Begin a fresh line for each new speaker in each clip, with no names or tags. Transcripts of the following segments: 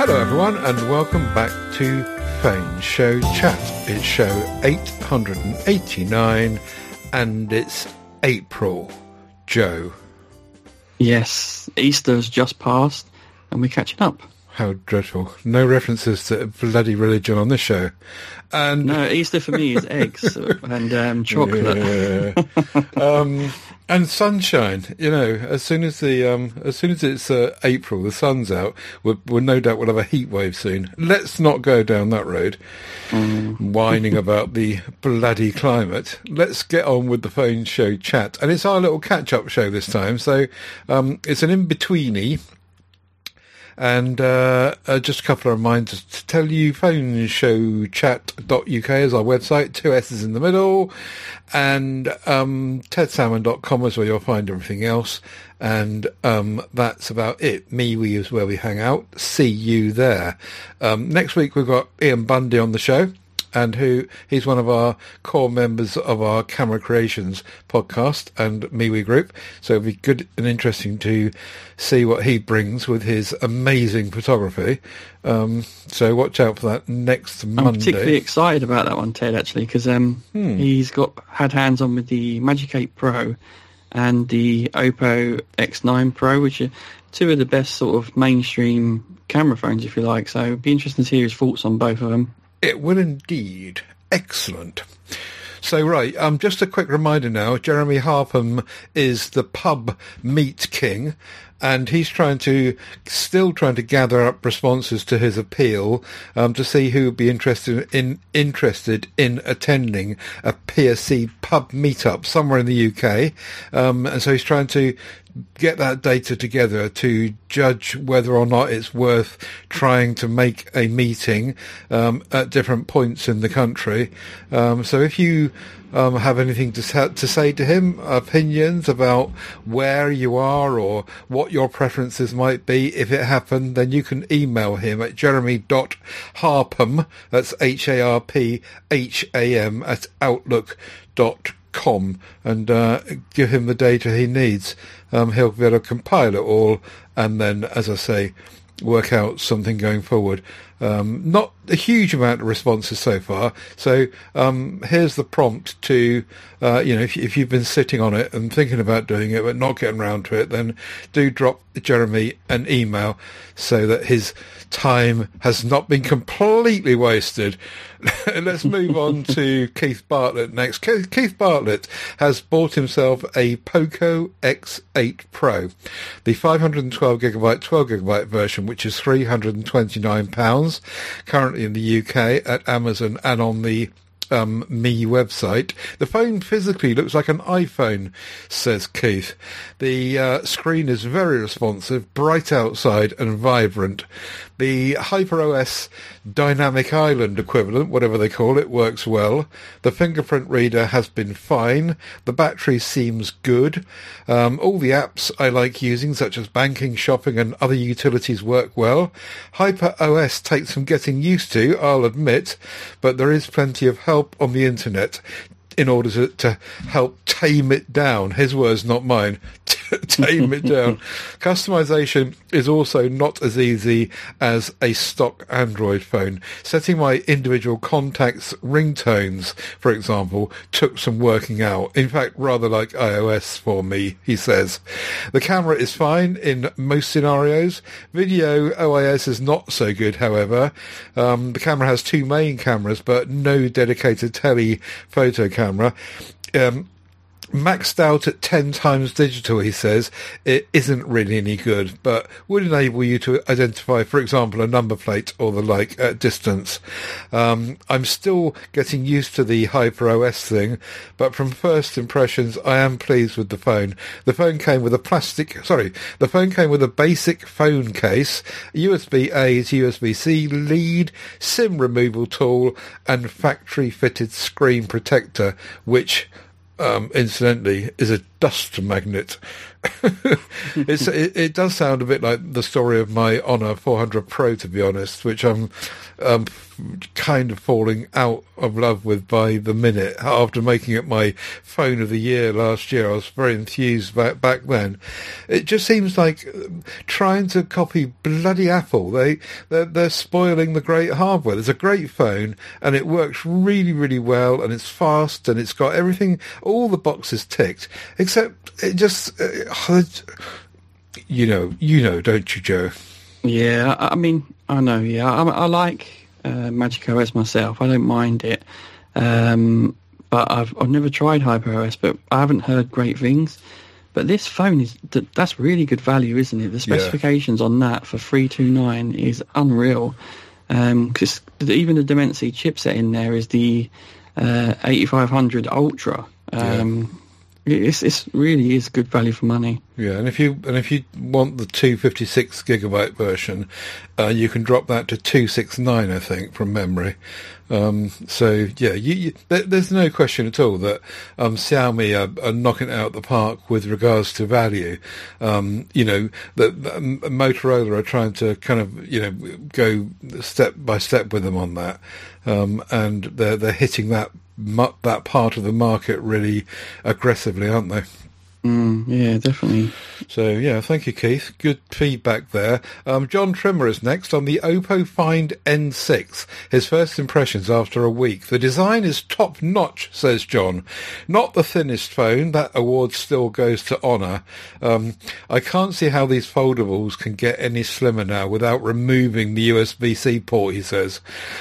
Hello everyone and welcome back to Phone Show Chat. It's show 889 and it's April. Joe.
Yes, Easter's just passed and we're catching up.
How dreadful. No references to bloody religion on this show. And
no, Easter for me is eggs and chocolate.
Yeah. And sunshine. You know, as soon as it's April, the sun's out. We'll no doubt we'll have a heat wave soon. Let's not go down that road, whining about the bloody climate. Let's get on with the Phone Show Chat, and it's our little catch-up show this time. So it's an in-betweenie. And just a couple of reminders to tell you, phoneShowChat.uk is our website, 2 S's in the middle, and tedsalmon.com is where you'll find everything else, and that's about it. MeWe is where we hang out. See you there. Next week we've got Ian Bundy on the show, and he's one of our core members of our Camera Creations podcast and MeWe group. So it'll be good and interesting to see what he brings with his amazing photography. So watch out for that next Monday.
I'm particularly excited about that one, Ted, actually, because he's had hands on with the Magic 8 Pro and the Oppo X9 Pro, which are two of the best sort of mainstream camera phones, if you like. So it'd be interesting to hear his thoughts on both of them.
It will indeed. Excellent. So, right, just a quick reminder now, Jeremy Harpham is the pub meat king, and he's still trying to gather up responses to his appeal to see who would be interested in attending a PSC pub meetup somewhere in the UK. And so he's trying to get that data together to judge whether or not it's worth trying to make a meeting at different points in the country. So if you have anything to say to him, opinions about where you are or what your preferences might be if it happened, then you can email him at jeremy.harpham, that's HARPHAM, at outlook.com, and give him the data he needs. He'll be able to compile it all and then, as I say, work out something going forward. Not a huge amount of responses so far. So here's the prompt to, if you've been sitting on it and thinking about doing it but not getting around to it, then do drop Jeremy an email so that his time has not been completely wasted. Let's move on to Keith Bartlett next. Keith Bartlett has bought himself a Poco X8 Pro, the 512GB, 12GB version, which is £329, currently in the UK at Amazon and on the Me website. The phone physically looks like an iPhone, says Keith. The screen is very responsive, bright outside and vibrant. The HyperOS Dynamic Island equivalent, whatever they call it, works well. The fingerprint reader has been fine. The battery seems good. All the apps I like using, such as banking, shopping and other utilities, work well. HyperOS takes some getting used to, I'll admit, but there is plenty of help on the internet in order to help tame it down. His words, not mine. Tame it down. Customization is also not as easy as a stock Android phone. Setting my individual contacts' ringtones, for example, took some working out. In fact, rather like iOS for me, he says. The camera is fine in most scenarios. Video OIS is not so good, however. The camera has two main cameras, but no dedicated telephoto camera. Maxed out at 10 times digital, he says. It isn't really any good, but would enable you to identify, for example, a number plate or the like at distance. I'm still getting used to the HyperOS thing, but from first impressions, I am pleased with the phone. The phone came with a basic phone case, USB-A to USB-C lead, SIM removal tool, and factory-fitted screen protector, which incidentally, is a dust magnet. It does sound a bit like the story of my Honor 400 Pro, to be honest, which I'm kind of falling out of love with by the minute. After making it my phone of the year last year, I was very enthused back then. It just seems like trying to copy bloody Apple. They're spoiling the great hardware. There's a great phone, and it works really, really well, and it's fast, and it's got everything, all the boxes ticked, except it just, you know, don't you, Joe?
Yeah, I mean, I know. Yeah, I like Magic OS myself. I don't mind it, but I've never tried HyperOS, but I haven't heard great things. But this phone that's really good value, isn't it? The specifications on that for 329 is unreal. Because even the Dimensity chipset in there is the 8500 Ultra. It's really is good value for money.
Yeah, and if you want the 256 gigabyte version, you can drop that to 269, I think, from memory. So yeah, there's no question at all that Xiaomi are knocking it out the park with regards to value. You know, that Motorola are trying to kind of go step by step with them on that, and they're hitting that part of the market really aggressively, aren't they?
Yeah, definitely.
So, yeah, thank you, Keith. Good feedback there. John Trimmer is next on the Oppo Find N6. His first impressions after a week. The design is top-notch, says John. Not the thinnest phone. That award still goes to Honor. I can't see how these foldables can get any slimmer now without removing the USB-C port, he says.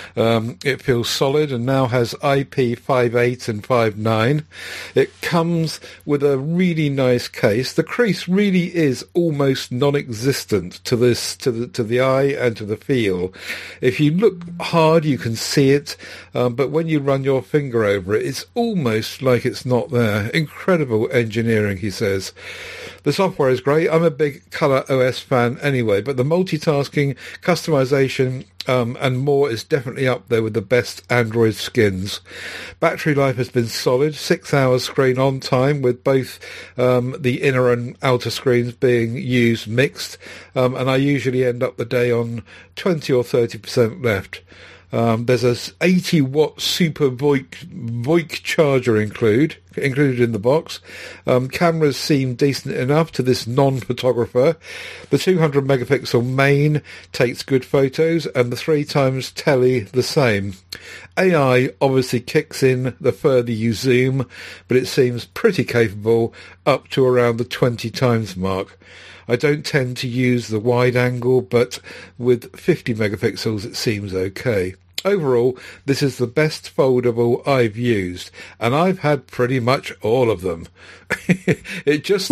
It feels solid and now has IP58 and 5.9. It comes with a really nice case. The crease really is almost non-existent to the eye and to the feel. If you look hard, you can see it, but when you run your finger over it, it's almost like it's not there. Incredible engineering, he says. The software is great. I'm a big Color OS fan anyway, but the multitasking, customization, and more is definitely up there with the best Android skins. Battery life has been solid, 6 hours screen on time with both the inner and outer screens being used mixed, and I usually end up the day on 20 or 30% left. There's a 80-watt super VoIP charger included in the box. Cameras seem decent enough to this non-photographer. The 200 megapixel main takes good photos, and the 3x tele the same. AI obviously kicks in the further you zoom, but it seems pretty capable up to around the 20 times mark. I don't tend to use the wide angle, but with 50 megapixels it seems okay. Overall, this is the best foldable I've used, and I've had pretty much all of them. It just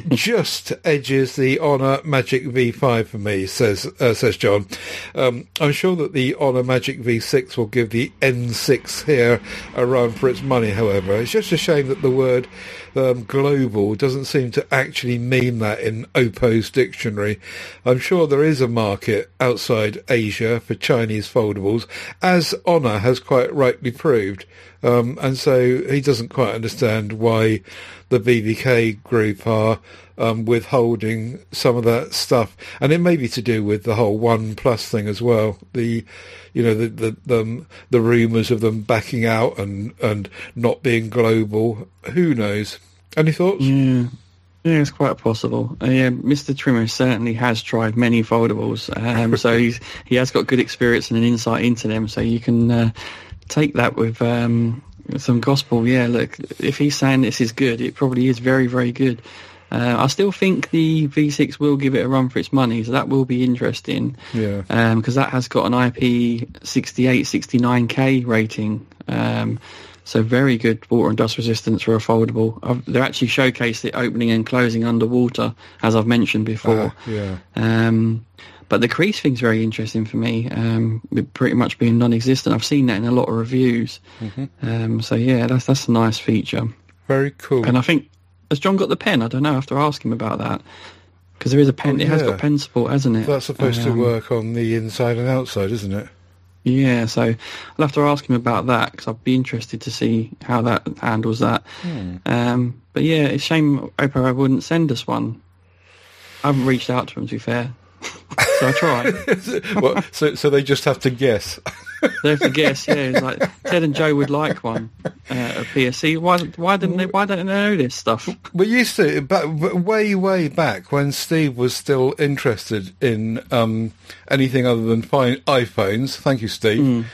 edges the Honor Magic V5 for me, says John. I'm sure that the Honor Magic V6 will give the N6 here a run for its money, however. It's just a shame that the word global doesn't seem to actually mean that in Oppo's dictionary. I'm sure there is a market outside Asia for Chinese foldables, as Honor has quite rightly proved. And so he doesn't quite understand why the BBK group are withholding some of that stuff, and it may be to do with the whole OnePlus thing as well. The rumours of them backing out and not being global. Who knows? Any thoughts?
Yeah, it's quite possible. Yeah, Mr. Trimmer certainly has tried many foldables, so he has got good experience and an insight into them. So you can take that with some gospel. Yeah, look, if he's saying this is good, it probably is very, very good. I still think the V6 will give it a run for its money, so that will be interesting. Yeah. Because that has got an IP68, 69K rating. So very good water and dust resistance for a foldable. They're actually showcased it opening and closing underwater, as I've mentioned before. But the crease thing's very interesting for me, with pretty much being non-existent. I've seen that in a lot of reviews. Mm-hmm. So yeah, that's a nice feature.
Very cool.
And I think, has John got the pen? I don't know. I have to ask him about that. Because there is a pen. It has got pen support, hasn't it?
That's supposed to work on the inside and outside, isn't it?
Yeah, so I'll have to ask him about that because I'd be interested to see how that handles that. But yeah, it's a shame Oppo wouldn't send us one. I haven't reached out to him, to be fair. So I tried.
Well, so they just have to guess.
They have to guess, yeah. It's like Ted and Joe would like one, a PSC. Why don't they know this stuff?
We used to, but way back when Steve was still interested in anything other than iPhones. Thank you, Steve.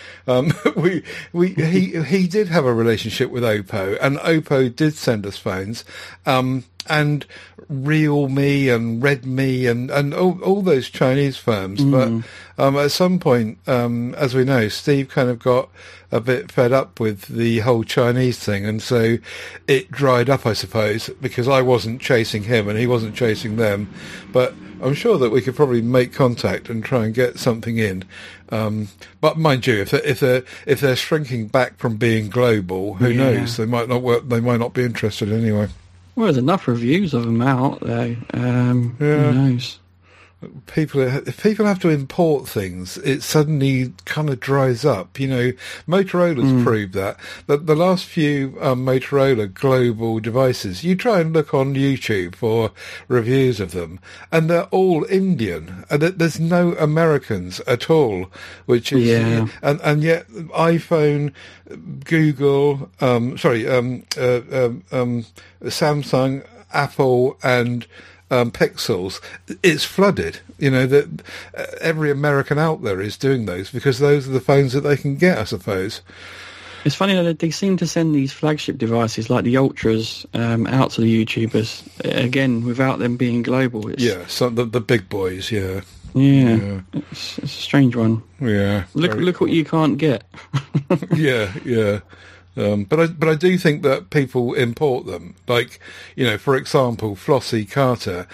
He did have a relationship with Oppo, and Oppo did send us phones. And Realme and Redmi and all those Chinese firms. But at some point, as we know, Steve kind of got a bit fed up with the whole Chinese thing, and so it dried up, I suppose, because I wasn't chasing him and he wasn't chasing them. But I'm sure that we could probably make contact and try and get something in. But mind you, if they're shrinking back from being global, who knows? They might not work. They might not be interested anyway.
Well, there's enough reviews of them out there. Who knows?
If people have to import things, it suddenly kind of dries up. You know, Motorola's proved that. The last few Motorola global devices, you try and look on YouTube for reviews of them, and they're all Indian. And there's no Americans at all, which is and yet iPhone, Google, Samsung, Apple, and Pixels, it's flooded. You know, that every American out there is doing those because those are the phones that they can get, I suppose.
It's funny that they seem to send these flagship devices like the Ultras out to the YouTubers, again, without them being global.
So the big boys,
Yeah. It's a strange one.
Yeah.
Look what you can't get.
Yeah. But I do think that people import them. Like, you know, for example, Flossie Carter,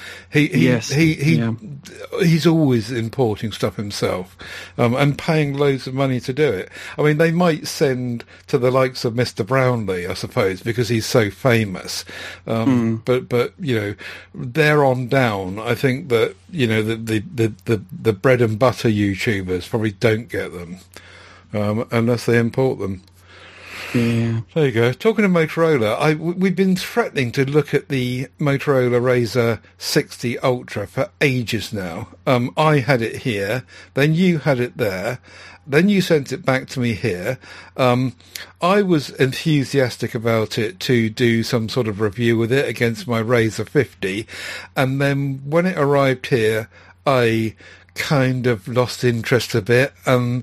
he's always importing stuff himself, and paying loads of money to do it. I mean, they might send to the likes of Mr. Brownlee, I suppose, because he's so famous. But you know, there on down, I think that, you know, the bread and butter YouTubers probably don't get them, unless they import them.
Yeah.
There you go. Talking of Motorola, we've been threatening to look at the Motorola Razr 60 Ultra for ages now. I had it here, then you had it there, then you sent it back to me here. I was enthusiastic about it to do some sort of review with it against my Razr 50, and then when it arrived here, I kind of lost interest a bit.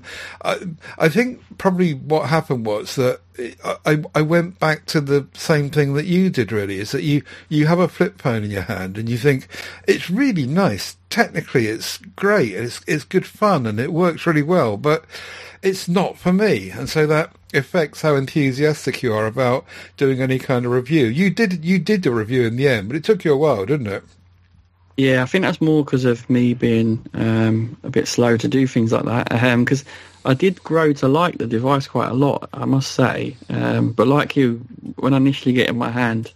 I think probably what happened was that I went back to the same thing that you did, really, is that you have a flip phone in your hand and you think it's really nice. Technically, it's great. It's good fun and it works really well, but it's not for me. And so that affects how enthusiastic you are about doing any kind of review. You did the review in the end, but it took you a while, didn't it?
Yeah, I think that's more because of me being a bit slow to do things like that. Because I did grow to like the device quite a lot, I must say. But like you, when I initially get it in my hand,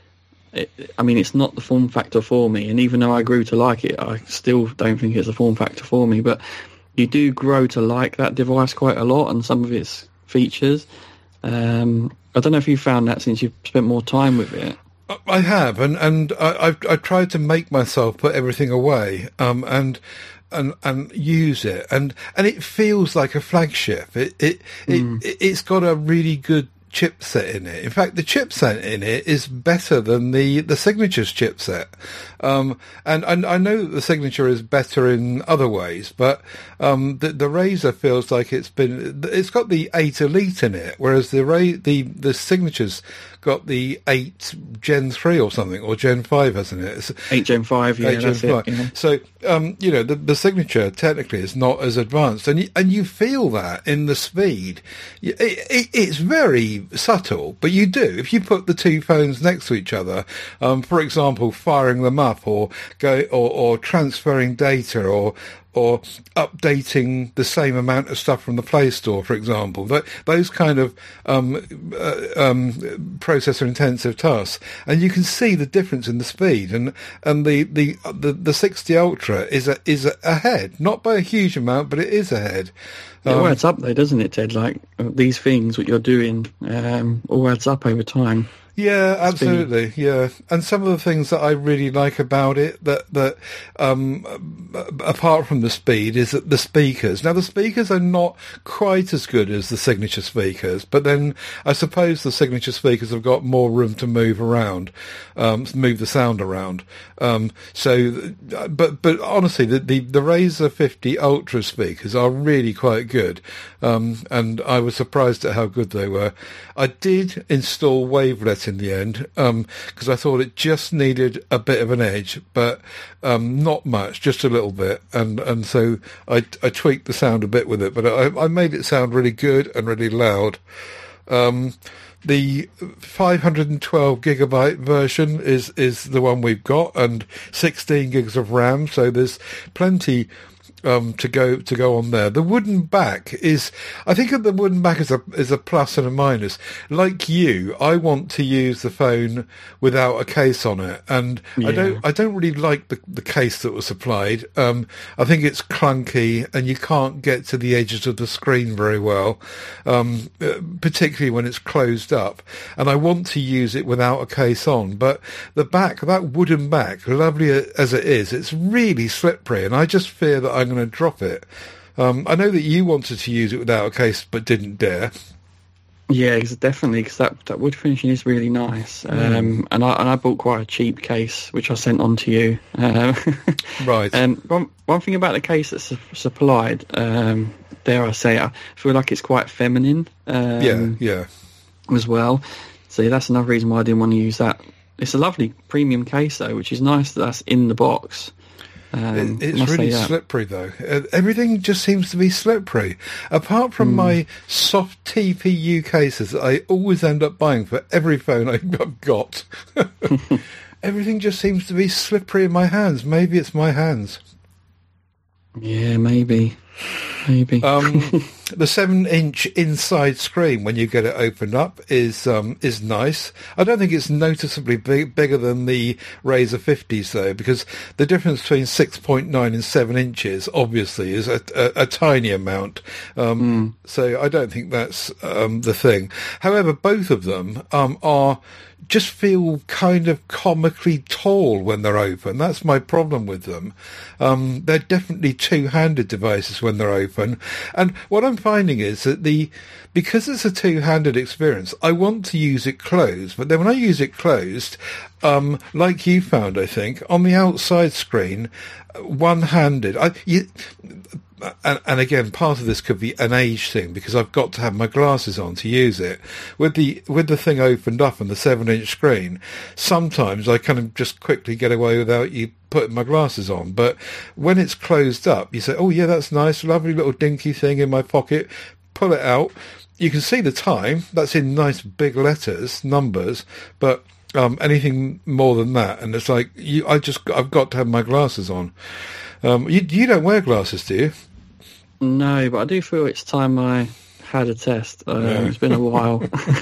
it's not the form factor for me. And even though I grew to like it, I still don't think it's a form factor for me. But you do grow to like that device quite a lot and some of its features. I don't know if you found that since you've spent more time with it.
I have, and I've tried to make myself put everything away, and use it, and it feels like a flagship. It's got a really good chipset in it. In fact, the chipset in it is better than the Signature's chipset. And I know that the Signature is better in other ways, but the Razr feels like it's got the 8 Elite in it, whereas the Signature's got the 8 Gen 3 or something, or Gen 5, hasn't it? It's
8 Gen 5, yeah, that's it. Yeah.
So, you know, the Signature technically is not as advanced, and you feel that in the speed. It's very subtle, but you do. If you put the two phones next to each other, for example, firing them up or transferring data or or updating the same amount of stuff from the Play Store, for example. Those kind of processor-intensive tasks, and you can see the difference in the speed. And the 60 Ultra is ahead, not by a huge amount, but it is ahead.
It all adds up, though, doesn't it, Ted? Like these things, what you're doing, all adds up over time.
Yeah, absolutely. Yeah, and some of the things that I really like about it, that apart from the speed, is that the speakers. Now, the speakers are not quite as good as the Signature speakers, but then I suppose the Signature speakers have got more room to move around, move the sound around. But honestly, the Razer 50 Ultra speakers are really quite good, and I was surprised at how good they were. I did install Wavelet in the end, because I thought it just needed a bit of an edge, but not much, just a little bit, and so I tweaked the sound a bit with it, but I made it sound really good and really loud. The 512 gigabyte version is the one we've got, and 16 gigs of RAM, so there's plenty to go on there. The wooden back is, I think the wooden back is a plus and a minus. Like you, I want to use the phone without a case on it, and yeah. I don't really like the case that was supplied. I think it's clunky, and you can't get to the edges of the screen very well, particularly when it's closed up. And I want to use it without a case on. But the back, that wooden back, lovely as it is, it's really slippery, and I just fear that I'm going to drop it. I know that you wanted to use it without a case but didn't dare.
Yeah, definitely, because that wood finishing is really nice. And I bought quite a cheap case, which I sent on to you.
Right.
And one thing about the case that's supplied, dare I say, I feel like it's quite feminine.
Yeah.
As well. So that's another reason why I didn't want to use that. It's a lovely premium case, though, which is nice that that's in the box.
It's really slippery, though. Everything just seems to be slippery. Apart from my soft TPU cases that I always end up buying for every phone I've got. Everything just seems to be slippery in my hands. Maybe it's my hands.
Yeah, maybe.
The 7-inch inside screen when you get it opened up is nice. I don't think it's noticeably bigger than the Razer 50s though, because the difference between 6.9 and 7 inches obviously is a tiny amount. So I don't think that's the thing. However, both of them just feel kind of comically tall when they're open. That's my problem with them. They're definitely two-handed devices when they're open. And what I'm finding is that because it's a two-handed experience, I want to use it closed. But then when I use it closed, like you found, I think, on the outside screen, one-handed, and again, part of this could be an age thing because I've got to have my glasses on to use it. With the thing opened up on the 7-inch screen, sometimes I kind of just quickly get away without you putting my glasses on. But when it's closed up, you say, "Oh yeah, that's nice, lovely little dinky thing in my pocket." Pull it out. You can see the time. That's in nice big letters, numbers, but anything more than that, and it's like I've got to have my glasses on. You don't wear glasses, do you?
No, but I do feel it's time I had a test. It's been a while.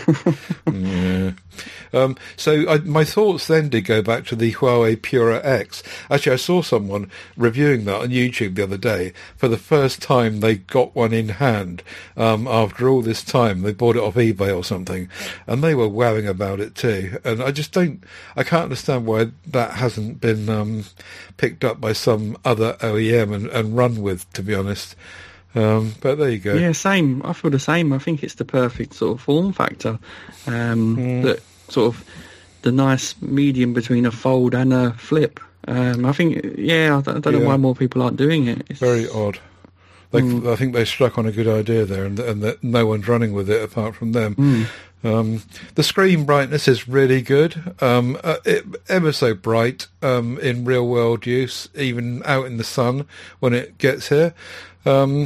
Yeah. So my thoughts then did go back to the Huawei Pura X. Actually, I saw someone reviewing that on YouTube the other day. For the first time, they got one in hand. After all this time, they bought it off eBay or something, and they were wowing about it too. And I can't understand why that hasn't been picked up by some other OEM and run with, to be honest. But there you go.
Yeah, same. I feel the same. I think it's the perfect sort of form factor. That sort of the nice medium between a fold and a flip. I think, I don't know why more people aren't doing it. It's
very odd. I think they struck on a good idea there, and that no one's running with it apart from them. The screen brightness is really good, ever so bright in real world use, even out in the sun when it gets here. One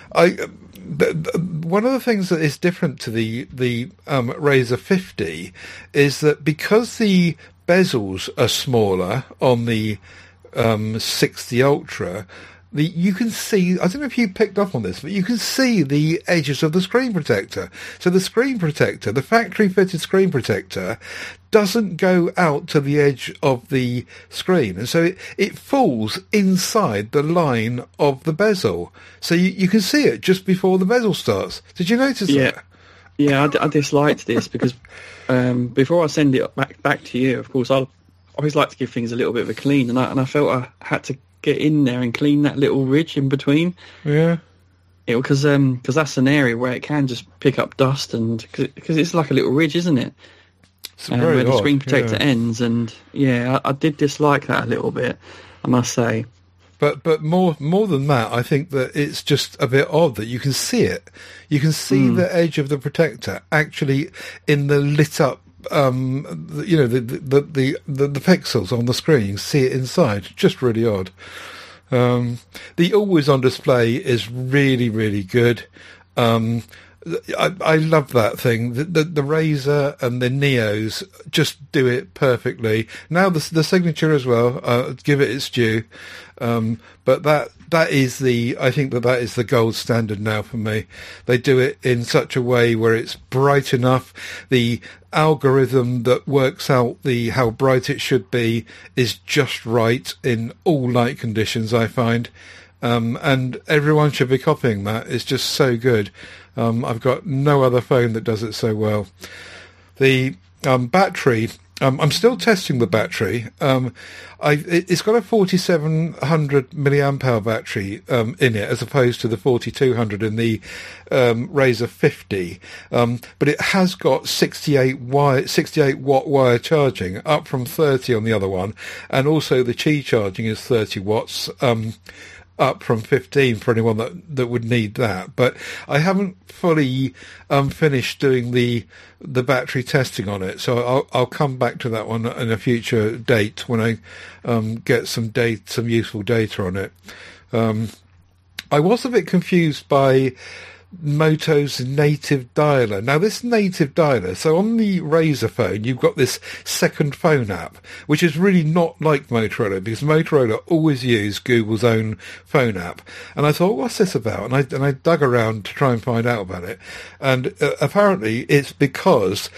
of the things that is different to the Razer 50 is that because the bezels are smaller on the 60 Ultra, you can see, I don't know if you picked up on this, but you can see the edges of the screen protector. So the screen protector, the factory fitted screen protector, doesn't go out to the edge of the screen. And so it falls inside the line of the bezel. So you can see it just before the bezel starts. Did you notice that?
Yeah, I disliked this because before I send it back to you, of course, I always like to give things a little bit of a clean, and I felt I had to get in there and clean that little ridge in between.
Yeah.
Because that's an area where it can just pick up dust, and because it's like a little ridge, isn't it? Where the screen protector ends, and I did dislike that a little bit, I must say.
But more than that, I think that it's just a bit odd that you can see it. You can see the edge of the protector actually in the lit up, the pixels on the screen. You can see it inside. Just really odd. The always on display is really, really good. I love that thing. The Razr and the Neos just do it perfectly. Now the signature as well. Give it its due. But that is I think that is the gold standard now for me. They do it in such a way where it's bright enough. The algorithm that works out how bright it should be is just right in all light conditions, I find. And everyone should be copying that. It's just so good. I've got no other phone that does it so well. The battery, I'm still testing the battery. It's got a 4700 milliamp hour battery in it, as opposed to the 4200 in the Razr 50. But it has got 68 watt wire charging, up from 30 on the other one, and also the Qi charging is 30 watts. Up from 15 for anyone that would need that. But I haven't fully finished doing the battery testing on it, so I'll come back to that one in a future date when I get some useful data on it. I was a bit confused by Moto's native dialer. Now, this native dialer, so on the Razr phone, you've got this second phone app, which is really not like Motorola, because Motorola always use Google's own phone app. And I thought, what's this about? And I dug around to try and find out about it. And apparently it's because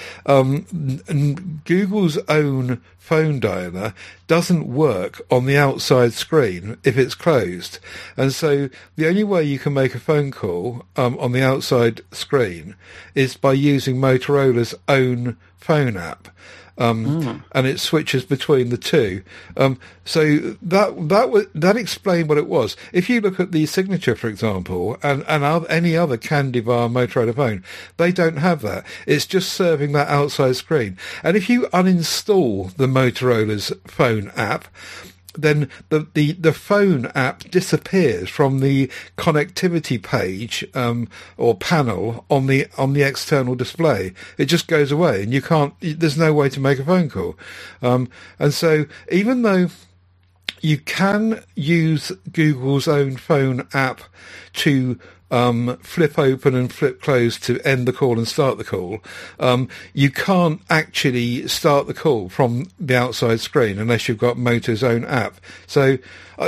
Google's own phone dialer doesn't work on the outside screen if it's closed. And so the only way you can make a phone call on the outside screen is by using Motorola's own phone app. And it switches between the two. So that explained what it was. If you look at the Signature, for example, and any other Candy Bar Motorola phone, they don't have that. It's just serving that outside screen. And if you uninstall the Motorola's phone app, then the phone app disappears from the connectivity page or panel on the external display. It just goes away, and you can't. There's no way to make a phone call. And so, even though you can use Google's own phone app to flip open and flip close to end the call and start the call, you can't actually start the call from the outside screen unless you've got Moto's own app. So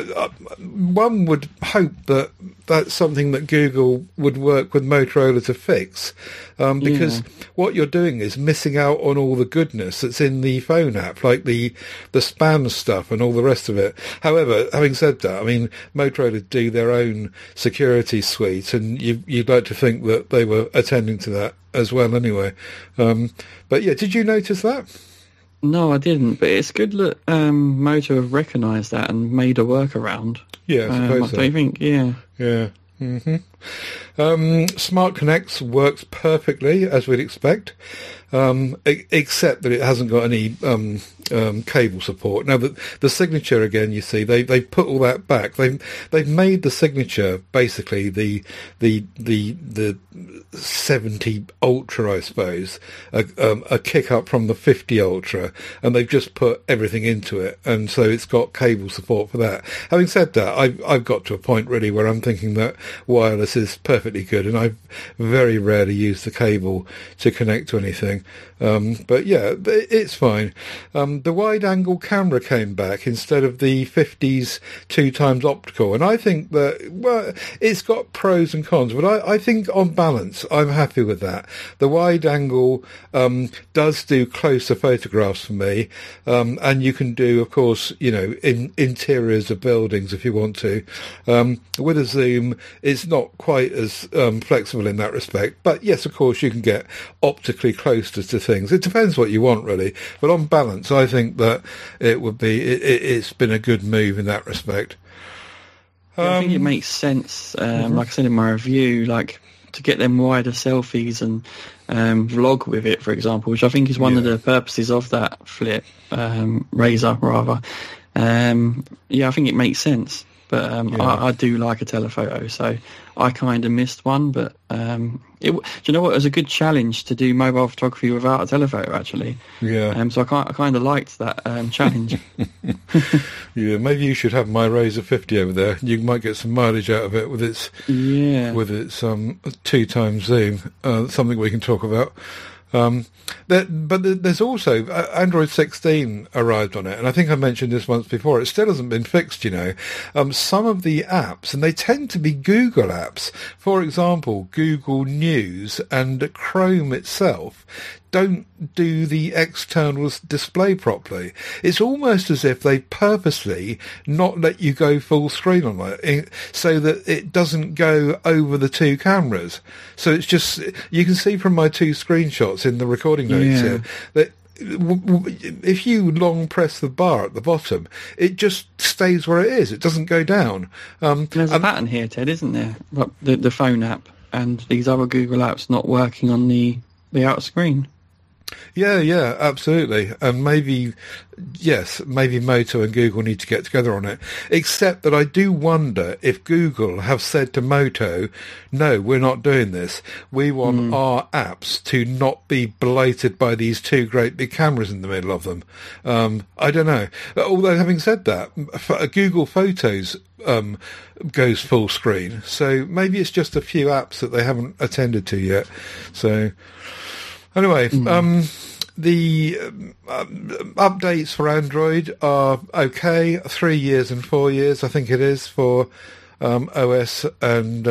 one would hope that that's something that Google would work with Motorola to fix, because what you're doing is missing out on all the goodness that's in the phone app, like the spam stuff and all the rest of it. However, having said that, I mean, Motorola do their own security suite, and you'd like to think that they were attending to that as well anyway. But yeah, did you notice that?
No, I didn't, but it's good that Moto have recognised that and made a workaround.
Yeah, I suppose so.
Don't you think? Yeah.
Yeah. Smart Connect works perfectly, as we'd expect, except that it hasn't got any cable support. Now, the Signature, again, you see, they put all that back. They've made the Signature basically the 70 Ultra, I suppose, a kick up from the 50 Ultra, and they've just put everything into it, and so it's got cable support for that. Having said that, I've got to a point really where I'm thinking that wireless wireless is perfectly good, and I very rarely use the cable to connect to anything. But yeah, it's fine. The wide-angle camera came back instead of the 50s 2x optical, and I think that, well, it's got pros and cons, but I think on balance, I'm happy with that. The wide-angle does do closer photographs for me, and you can do, of course, in interiors of buildings if you want to. With a zoom, it's not quite as flexible in that respect, but yes, of course, you can get optically closer to things. It depends what you want, really, but on balance, I think that it's been a good move in that respect.
I think it makes sense, like I said in my review, like to get them wider selfies and vlog with it, for example, which I think is one of the purposes of that flip Razor, rather. I think it makes sense. But I do like a telephoto, so I kind of missed one. But do you know what? It was a good challenge to do mobile photography without a telephoto, actually.
Yeah.
So I kind of liked that challenge.
Yeah, maybe you should have my Razor 50 over there. You might get some mileage out of it with its 2x zoom. Something we can talk about. But there's also Android 16 arrived on it, and I think I mentioned this once before. It still hasn't been fixed, some of the apps, and they tend to be Google apps. For example, Google News and Chrome itself don't do the external display properly. It's almost as if they purposely not let you go full screen on it, so that it doesn't go over the two cameras. So it's just, you can see from my two screenshots in the recording notes here that if you long press the bar at the bottom, it just stays where it is. It doesn't go down.
There's a pattern here, Ted, isn't there? The phone app and these other Google apps not working on the outer screen.
Yeah, absolutely. And maybe Moto and Google need to get together on it. Except that I do wonder if Google have said to Moto, no, we're not doing this. We want our apps to not be blighted by these two great big cameras in the middle of them. I don't know. Although having said that, Google Photos goes full screen. So maybe it's just a few apps that they haven't attended to yet. So... Anyway, the updates for Android are okay. 3 years and 4 years, I think it is, for OS and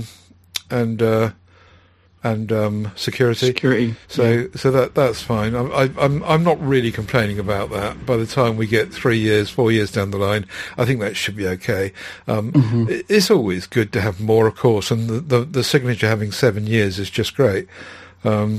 security. So that's fine. I'm not really complaining about that. By the time we get 3 years, 4 years down the line, I think that should be okay. It's always good to have more, of course, and the signature having 7 years is just great. I'm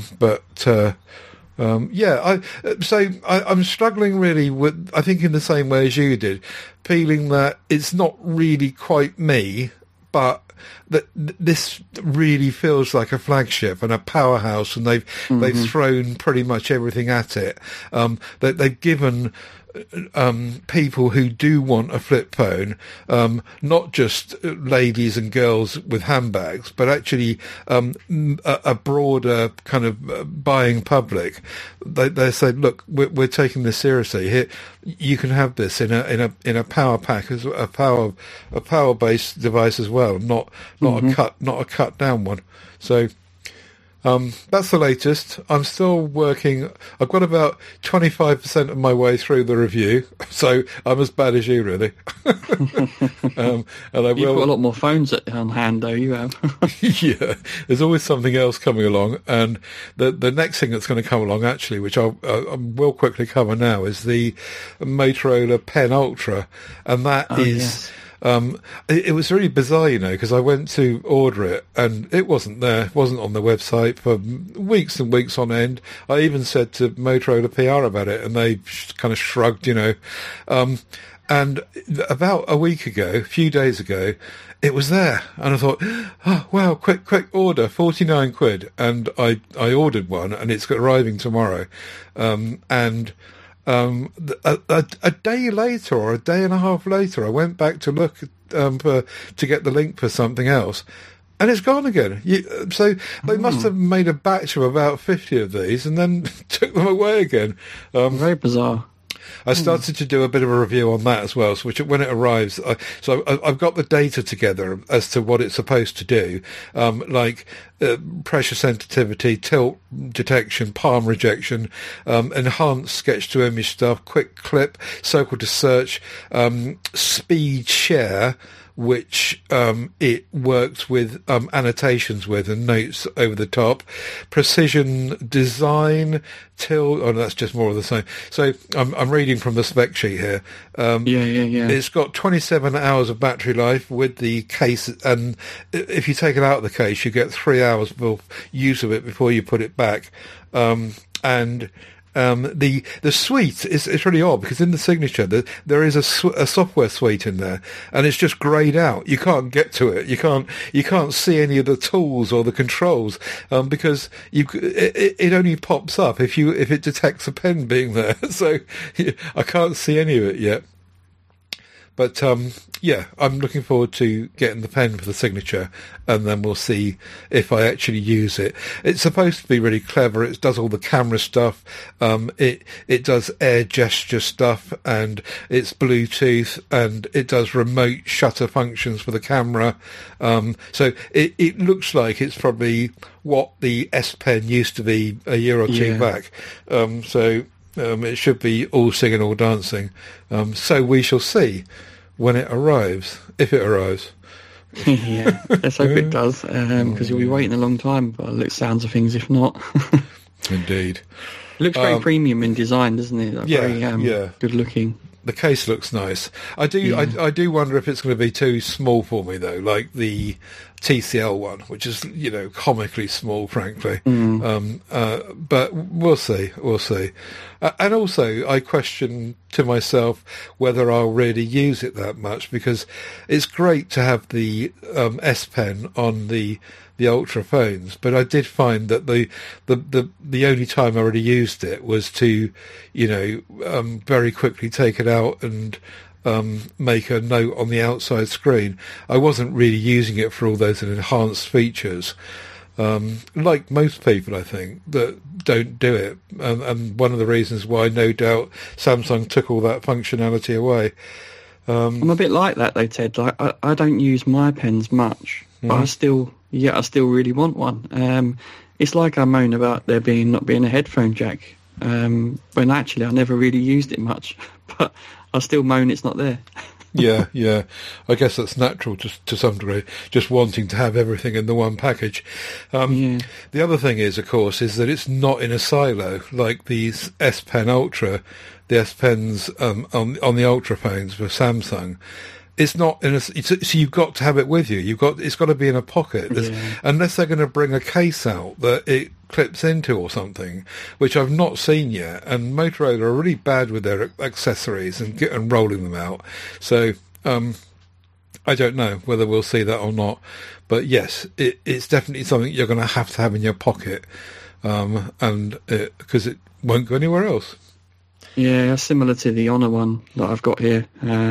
struggling really with, I think in the same way as you did, feeling that it's not really quite me, but that this really feels like a flagship and a powerhouse, and they've thrown pretty much everything at it. That they've given people who do want a flip phone, not just ladies and girls with handbags, but actually a broader kind of buying public. They say, look, we're taking this seriously. Here, you can have this in a power pack, as a power based device as well, not a cut down one. So. That's the latest. I'm still working. I've got about 25% of my way through the review, so I'm as bad as you, really. And
You've got a lot more phones on hand, though, you have.
Yeah, there's always something else coming along, and the next thing that's going to come along, actually, which I will quickly cover now, is the Motorola Pen Ultra, and that is... Yes. It was really bizarre, because I went to order it and it wasn't there. It wasn't on the website for weeks and weeks on end. I even said to Motorola PR about it, and they kind of shrugged, And about a few days ago, it was there, and I thought, oh, wow, quick order, 49 quid, and I ordered one, and it's arriving tomorrow, a day later or a day and a half later, I went back to look to get the link for something else, and it's gone again. So they must have made a batch of about 50 of these and then took them away again.
Very bizarre.
I started to do a bit of a review on that as well. So when it arrives, I've got the data together as to what it's supposed to do, like pressure sensitivity, tilt detection, palm rejection, enhanced sketch to image stuff, quick clip, circle to search, speed share, which it works with annotations with and notes over the top, precision design, tilt. Oh, no, that's just more of the same. So I'm reading from the spec sheet here.
Yeah.
It's got 27 hours of battery life with the case, and if you take it out of the case, you get 3 hours of use of it before you put it back. The suite is really odd because in the signature there is a software suite in there, and it's just greyed out. You can't get to it. You can't see any of the tools or the controls because it only pops up if it detects a pen being there. So I can't see any of it yet. But yeah, I'm looking forward to getting the pen for the signature, and then we'll see if I actually use it. It's supposed to be really clever. It does all the camera stuff. It does air gesture stuff, and it's Bluetooth, and it does remote shutter functions for the camera. So it looks like it's probably what the S Pen used to be a year or two back. It should be all singing, all dancing. So we shall see when it arrives, if it arrives.
Yeah, let's hope it does, because you'll be waiting a long time by the sounds of things, if not.
Indeed.
It looks very premium in design, doesn't it? Very good looking.
The case looks nice. I do wonder if it's going to be too small for me though, like the TCL one, which is comically small, frankly. But we'll see. And also, I question to myself whether I'll really use it that much, because it's great to have the S Pen on the Ultra phones, but I did find that the only time I really used it was to, very quickly take it out and make a note on the outside screen. I wasn't really using it for all those enhanced features, like most people, I think, that don't do it. And one of the reasons why, no doubt, Samsung took all that functionality away.
I'm a bit like that though, Ted. Like I don't use my pens much, but I still really want one. It's like I moan about there not being a headphone jack, when actually I never really used it much, but I still moan it's not there.
Yeah. I guess that's natural to some degree, just wanting to have everything in the one package. The other thing is, of course, is that it's not in a silo like these S Pen Ultra, the S Pens on the Ultra phones for Samsung. It's not in so you've got to have it with you. It's got to be in a pocket. Unless they're going to bring a case out that it clips into or something, which I've not seen yet. And Motorola are really bad with their accessories and rolling them out. So I don't know whether we'll see that or not. But yes, it's definitely something you're going to have in your pocket, and because it won't go anywhere else.
Yeah, similar to the Honor one that I've got here.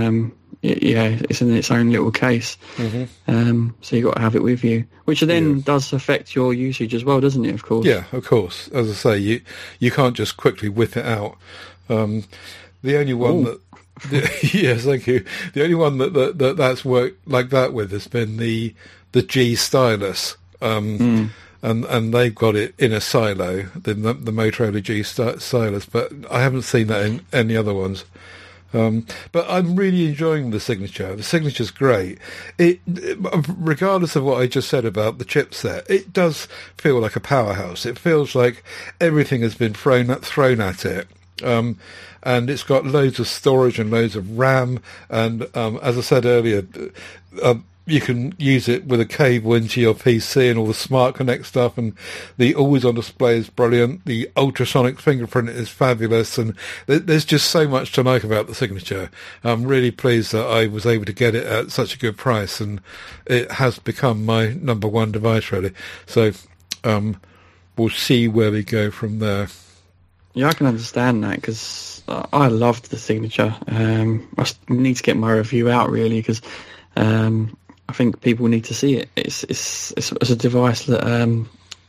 It's in its own little case. So you've got to have it with you, which then does affect your usage as well, doesn't it, of course? Yeah,
of course. As I say, you can't just quickly whip it out. The only one yes, thank you. The only one that's worked like that with has been the G Stylus. And they've got it in a silo, the Motorola G Stylus, but I haven't seen that in any other ones. But I'm really enjoying the signature. The signature's great. Regardless of what I just said about the chipset, it does feel like a powerhouse. It feels like everything has been thrown at it. And it's got loads of storage and loads of RAM. And as I said earlier, you can use it with a cable into your PC and all the Smart Connect stuff, and the always-on display is brilliant. The ultrasonic fingerprint is fabulous, and there's just so much to like about the signature. I'm really pleased that I was able to get it at such a good price, and it has become my number one device, really. So we'll see where we go from there.
Yeah, I can understand that, because I loved the signature. I need to get my review out, really, because I think people need to see it. It's a device that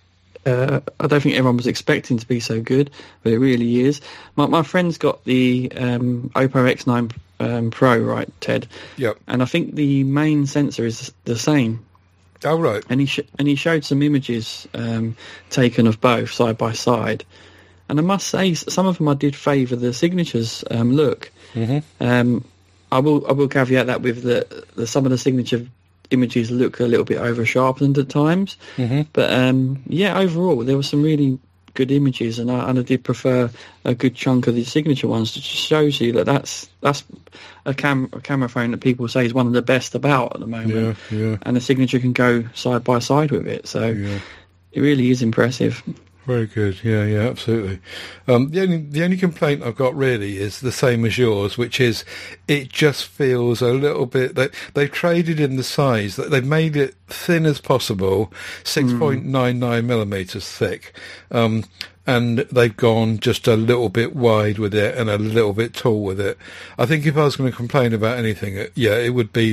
I don't think everyone was expecting to be so good, but it really is. My friend's got the Oppo X9 Pro, right, Ted?
Yep.
And I think the main sensor is the same.
Oh, right.
And he showed some images taken of both side by side, and I must say some of them I did favour the signatures look.
Mm-hmm.
I will caveat that with the some of the signature images look a little bit over sharpened at times, but overall there were some really good images, and I did prefer a good chunk of the signature ones. It just shows you that that's a camera phone that people say is one of the best about at the moment, and the signature can go side by side with it, so it really is impressive.
Very good. Yeah, absolutely. The only complaint I've got really is the same as yours, which is it just feels a little bit that they've traded in the size, that they've made it thin as possible, 6.99 millimeters thick, and they've gone just a little bit wide with it and a little bit tall with it. I think if I was going to complain about anything, it would be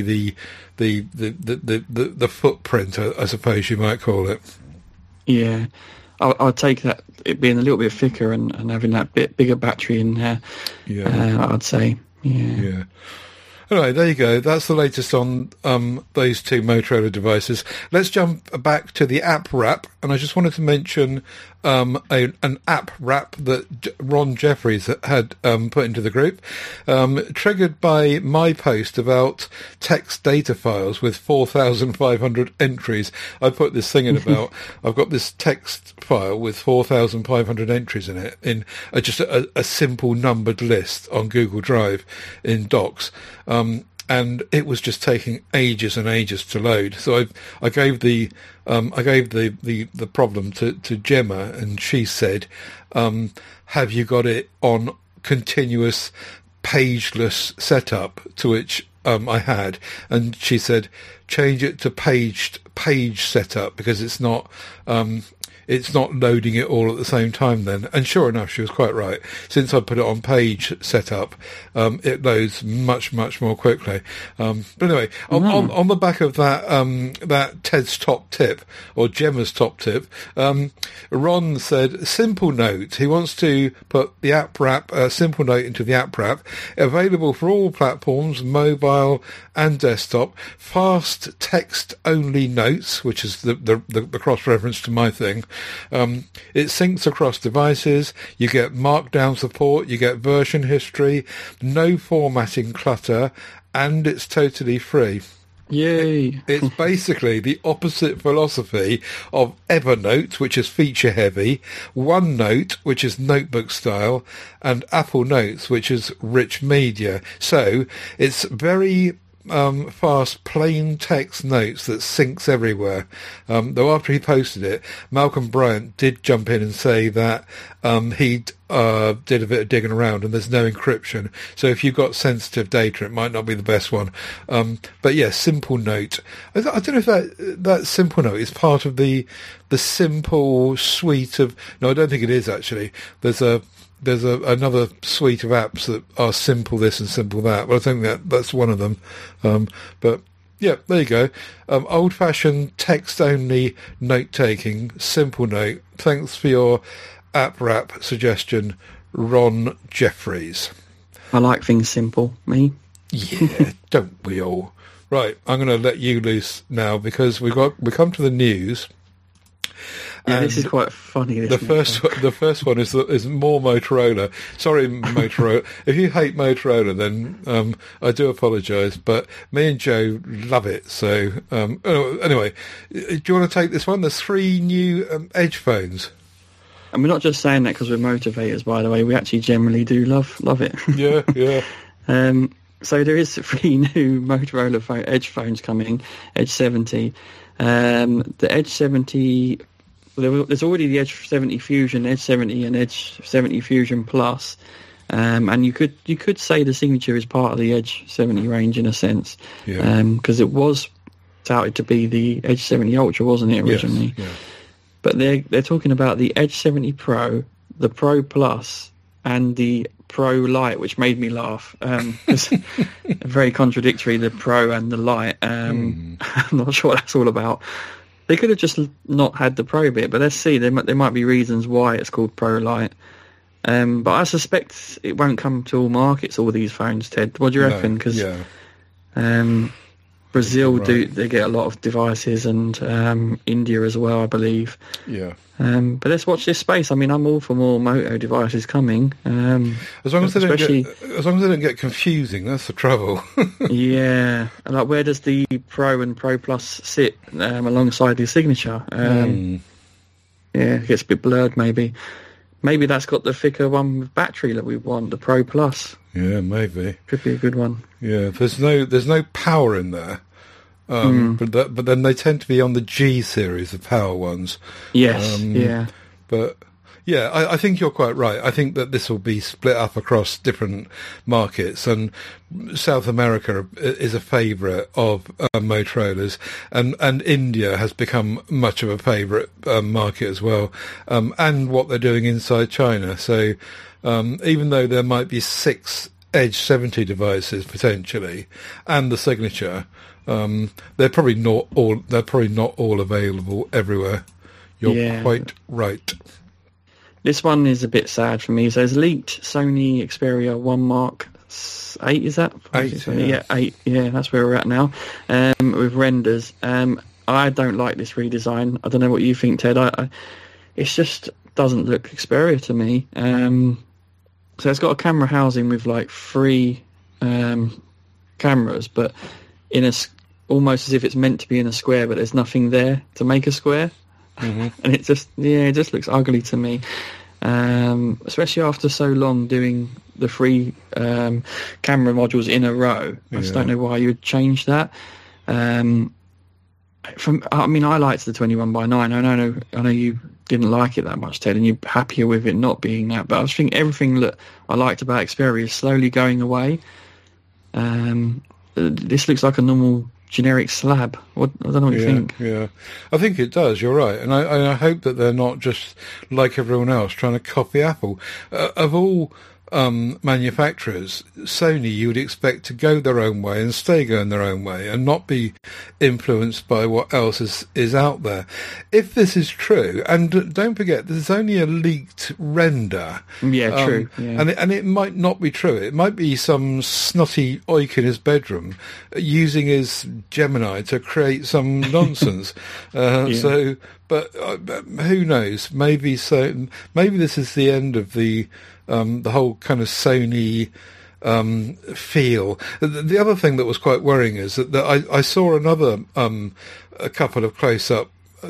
the footprint, I suppose you might call it.
Yeah. I'll take that, it being a little bit thicker and having that bit bigger battery in there. I'd say. Yeah.
Anyway, there you go. That's the latest on those two Motorola devices. Let's jump back to the app wrap, and I just wanted to mention an app wrap that Ron Jeffries had put into the group, triggered by my post about text data files with 4,500 entries. I put this thing in about, I've got this text file with 4,500 entries in it, in just a simple numbered list on Google Drive in Docs. And it was just taking ages and ages to load. So I gave the problem to Gemma, and she said, "Have you got it on continuous pageless setup?" To which I had, and she said, "Change it to page setup because it's not loading it all at the same time then." And sure enough, she was quite right. Since I put it on page setup, it loads much, much more quickly. But anyway, on the back of that Ted's top tip, or Gemma's top tip, Ron said, simple note. He wants to put the app wrap, simple note into the app wrap, available for all platforms, mobile and desktop, fast text only notes, which is the cross-reference to my thing. It syncs across devices, you get markdown support, you get version history, no formatting clutter, and it's totally free.
Yay.
It's basically the opposite philosophy of Evernote, which is feature heavy, OneNote, which is notebook style, and Apple Notes, which is rich media. So it's very fast plain text notes that syncs everywhere. Though after he posted it, Malcolm Bryant did jump in and say that he did a bit of digging around and there's no encryption, so if you've got sensitive data it might not be the best one. But yeah, Simple Note, I don't know if that Simple Note is part of the simple suite of, no, I don't think it is actually. There's another suite of apps that are simple this and simple that, but I think that's one of them. But yeah, there you go. Old-fashioned text-only note-taking, Simple Note. Thanks for your app wrap suggestion, Ron Jeffries.
I like things simple, me.
Yeah, don't we all? Right, I'm going to let you loose now because we come to the news.
Yeah, this is quite funny.
The first one is more Motorola. Sorry, Motorola. If you hate Motorola, then I do apologise. But me and Joe love it. So anyway, do you want to take this one? There's 3 new Edge phones.
And we're not just saying that because we're motivators, by the way. We actually generally do love it.
Yeah.
So there is 3 new Motorola Edge phones coming. Edge 70. The Edge 70. Well, there's already the Edge 70 Fusion, Edge 70, and Edge 70 Fusion Plus, and you could say the signature is part of the Edge 70 range in a sense, because it was touted to be the Edge 70 Ultra, wasn't it originally? Yes, yeah. But they're talking about the Edge 70 Pro, the Pro Plus, and the Pro Lite, which made me laugh. It's very contradictory, the Pro and the Lite. I'm not sure what that's all about. They could have just not had the Pro bit, but let's see. There might be reasons why it's called Pro Lite. But I suspect it won't come to all markets, all these phones, Ted. What do you reckon? Because Brazil they get a lot of devices, and India as well, I believe.
Yeah.
But let's watch this space. I mean, I'm all for more Moto devices coming.
As long as they don't get confusing, that's the trouble.
Yeah. And like, where does the Pro and Pro Plus sit alongside the Signature? Yeah, it gets a bit blurred maybe. Maybe that's got the thicker one with battery that we want, the Pro Plus.
Yeah, maybe.
Could be a good one.
Yeah, there's no power in there. But then they tend to be on the G series of power ones.
Yes, yeah.
But yeah, I think you're quite right. I think that this will be split up across different markets, and South America is a favourite of Motorola's, and India has become much of a favourite market as well, and what they're doing inside China. So even though there might be 6 Edge 70 devices potentially, and the Signature, they're probably not all available everywhere. You're quite right.
This one is a bit sad for me. So it's leaked Sony Xperia 1 Mark 8, is that?
8,
yeah. 8, yeah, that's where we're at now, with renders. I don't like this redesign. I don't know what you think, Ted. It just doesn't look Xperia to me. So it's got a camera housing with like 3 cameras, but in almost as if it's meant to be in a square, but there's nothing there to make a square. Mm-hmm. And it just looks ugly to me, especially after so long doing the 3 camera modules in a row. I just don't know why you would change that. I liked the 21x9. I know you didn't like it that much, Ted, and you're happier with it not being that. But I was thinking everything that I liked about Xperia is slowly going away. This looks like a normal generic slab. I don't know what you think.
Yeah, I think it does. You're right, and I hope that they're not just like everyone else trying to copy Apple. Of all manufacturers, Sony you would expect to go their own way and stay going their own way and not be influenced by what else is out there. If this is true, and don't forget there's only a leaked render.
Yeah, true. Yeah.
And it might not be true. It might be some snotty oik in his bedroom using his Gemini to create some nonsense. So, but who knows? Maybe this is the end of the whole kind of Sony feel. The other thing that was quite worrying is that I saw another a couple of close-up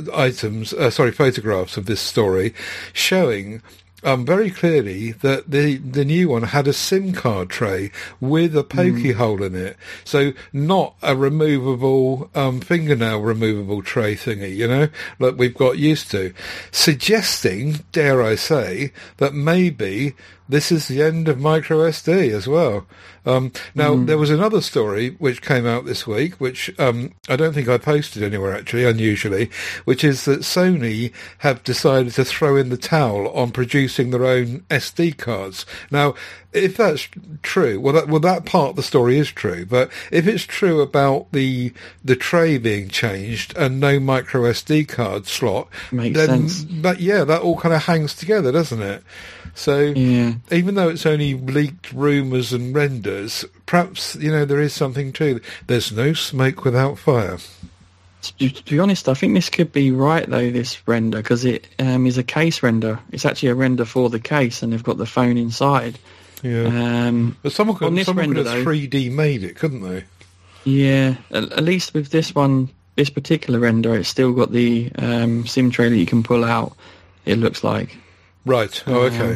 photographs of this story showing very clearly that the new one had a SIM card tray with a pokey hole in it. So not a removable, fingernail removable tray thingy, like we've got used to. Suggesting, dare I say, that maybe this is the end of micro SD as well. Now, there was another story which came out this week, which I don't think I posted anywhere, actually, unusually, which is that Sony have decided to throw in the towel on producing their own SD cards. Now, if that's true, that part of the story is true, but if it's true about the tray being changed and no micro SD card slot,
makes sense.
But that all kind of hangs together, doesn't it? So even though it's only leaked rumours and renders, perhaps, there is something to it. There's no smoke without fire.
To be honest, I think this could be right, though, this render, because it is a case render. It's actually a render for the case, and they've got the phone inside.
Yeah. But someone could have 3D made it, couldn't they?
Yeah. At least with this one, this particular render, it's still got the SIM tray that you can pull out, it looks like.
Right. Oh, okay.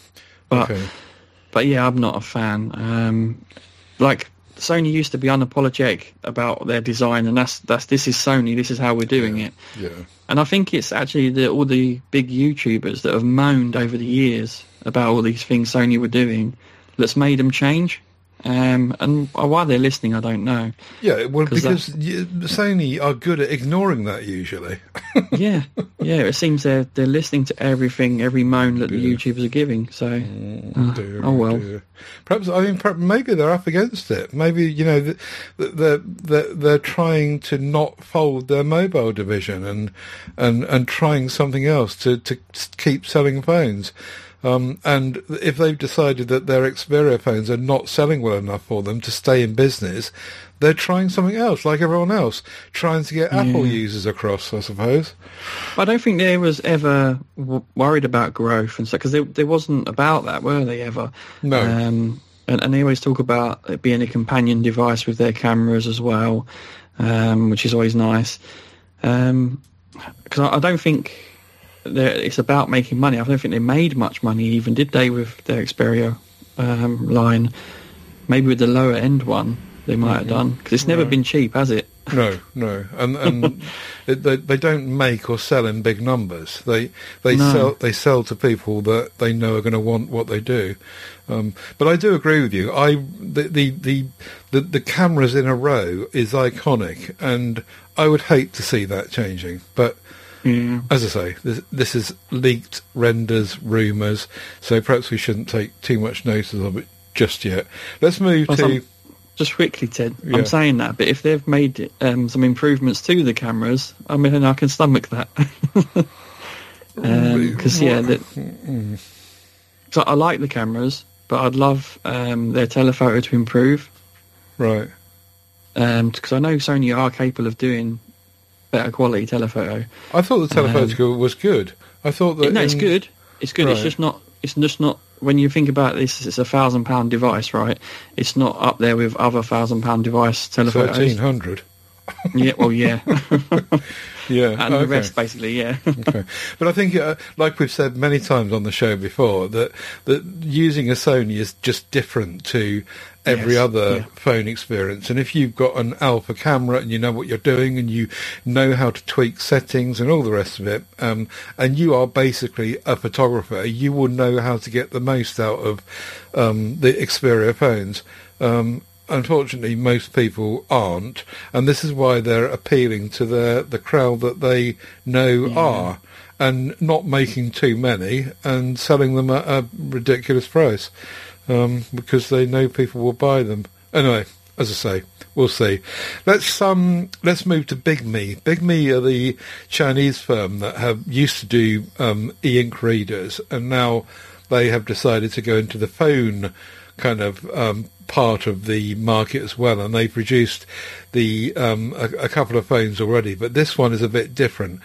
But yeah, I'm not a fan. Like Sony used to be unapologetic about their design, and this is Sony. This is how we're doing it.
Yeah.
And I think it's actually all the big YouTubers that have moaned over the years about all these things Sony were doing that's made them change. And why they're listening, I don't know.
Yeah, well, because Sony are good at ignoring that usually.
yeah. It seems they're listening to everything, every moan that the YouTubers are giving. So, well.
Perhaps maybe they're up against it. Maybe they're trying to not fold their mobile division and trying something else to keep selling phones. And if they've decided that their Xperia phones are not selling well enough for them to stay in business, they're trying something else, like everyone else, trying to get Apple users across, I suppose.
I don't think they was ever worried about growth and stuff, because there wasn't about that, were they ever?
No.
And they always talk about it being a companion device with their cameras as well, which is always nice. Because I don't think it's about making money. I don't think they made much money, even did they, with their Xperia line. Maybe with the lower end one they might have done, because it's never been cheap, has it?
No, and they don't make or sell in big numbers. They sell to people that they know are going to want what they do. But I do agree with you. The cameras in a row is iconic, and I would hate to see that changing. But as I say, this is leaked renders, rumours, so perhaps we shouldn't take too much notice of it just yet. Let's move to...
Just quickly, Ted, I'm saying that, but if they've made some improvements to the cameras, I mean, I can stomach that. Because, so I like the cameras, but I'd love their telephoto to improve.
Right.
Because I know Sony are capable of doing better quality telephoto.
I thought the telephoto was good. I thought that...
No, it's good. It's good. Right. It's just not... When you think about this, it's a £1,000 device, right? It's not up there with other £1,000 device telephotos.
1,300.
Yeah, well, yeah.
Yeah.
And the rest, basically, yeah.
Okay. But I think, like we've said many times on the show before, that using a Sony is just different to every other phone experience. And if you've got an alpha camera and you know what you're doing and you know how to tweak settings and all the rest of it, and you are basically a photographer, you will know how to get the most out of the Xperia phones. Unfortunately, most people aren't, and this is why they're appealing to the crowd that they know are, and not making too many and selling them at a ridiculous price, because they know people will buy them. Anyway, as I say, we'll see. Let's move to Bigme. Bigme are the Chinese firm that used to do e-ink readers, and now they have decided to go into the phone kind of part of the market as well, and they produced a couple of phones already, but this one is a bit different.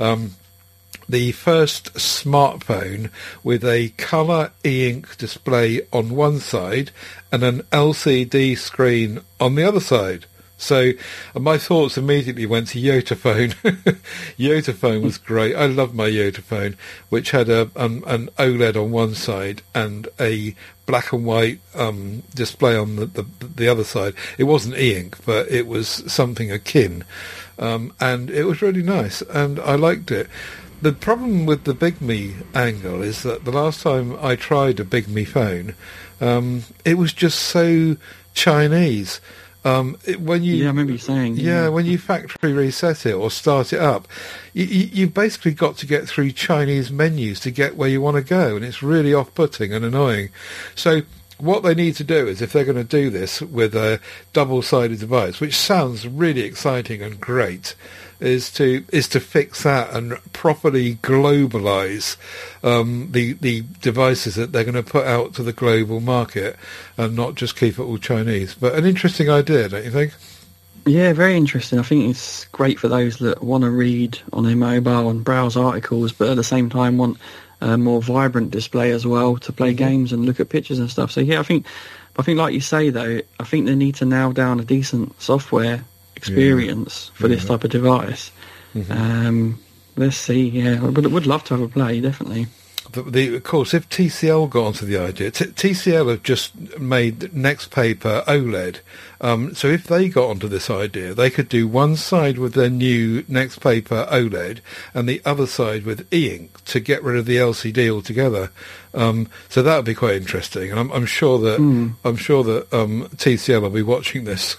The first smartphone with a colour e-ink display on one side and an LCD screen on the other side. So my thoughts immediately went to Yotaphone. Yotaphone was great. I love my Yotaphone, which had an OLED on one side and a black and white display on the other side. It wasn't e-ink, but it was something akin, and it was really nice, and I liked it. The problem with the Bigme angle is that the last time I tried a Bigme phone, it was just so Chinese. When you,
I remember you saying.
Yeah, when you factory reset it or start it up, you've basically got to get through Chinese menus to get where you want to go, and it's really off-putting and annoying. So what they need to do is, if they're going to do this with a double-sided device, which sounds really exciting and great, is to fix that and properly globalize the devices that they're going to put out to the global market, and not just keep it all Chinese. But an interesting idea, don't you think?
Yeah, very interesting. I think it's great for those that want to read on their mobile and browse articles, but at the same time want a more vibrant display as well to play games and look at pictures and stuff. So yeah, I think like you say though, I think they need to nail down a decent software experience for this type of device. Let's see. Yeah, I would love to have a play, definitely.
of course, if TCL got onto the idea, TCL have just made Next Paper OLED. So if they got onto this idea, they could do one side with their new Next Paper OLED and the other side with e-ink to get rid of the LCD altogether. So that would be quite interesting, and I'm sure that TCL will be watching this.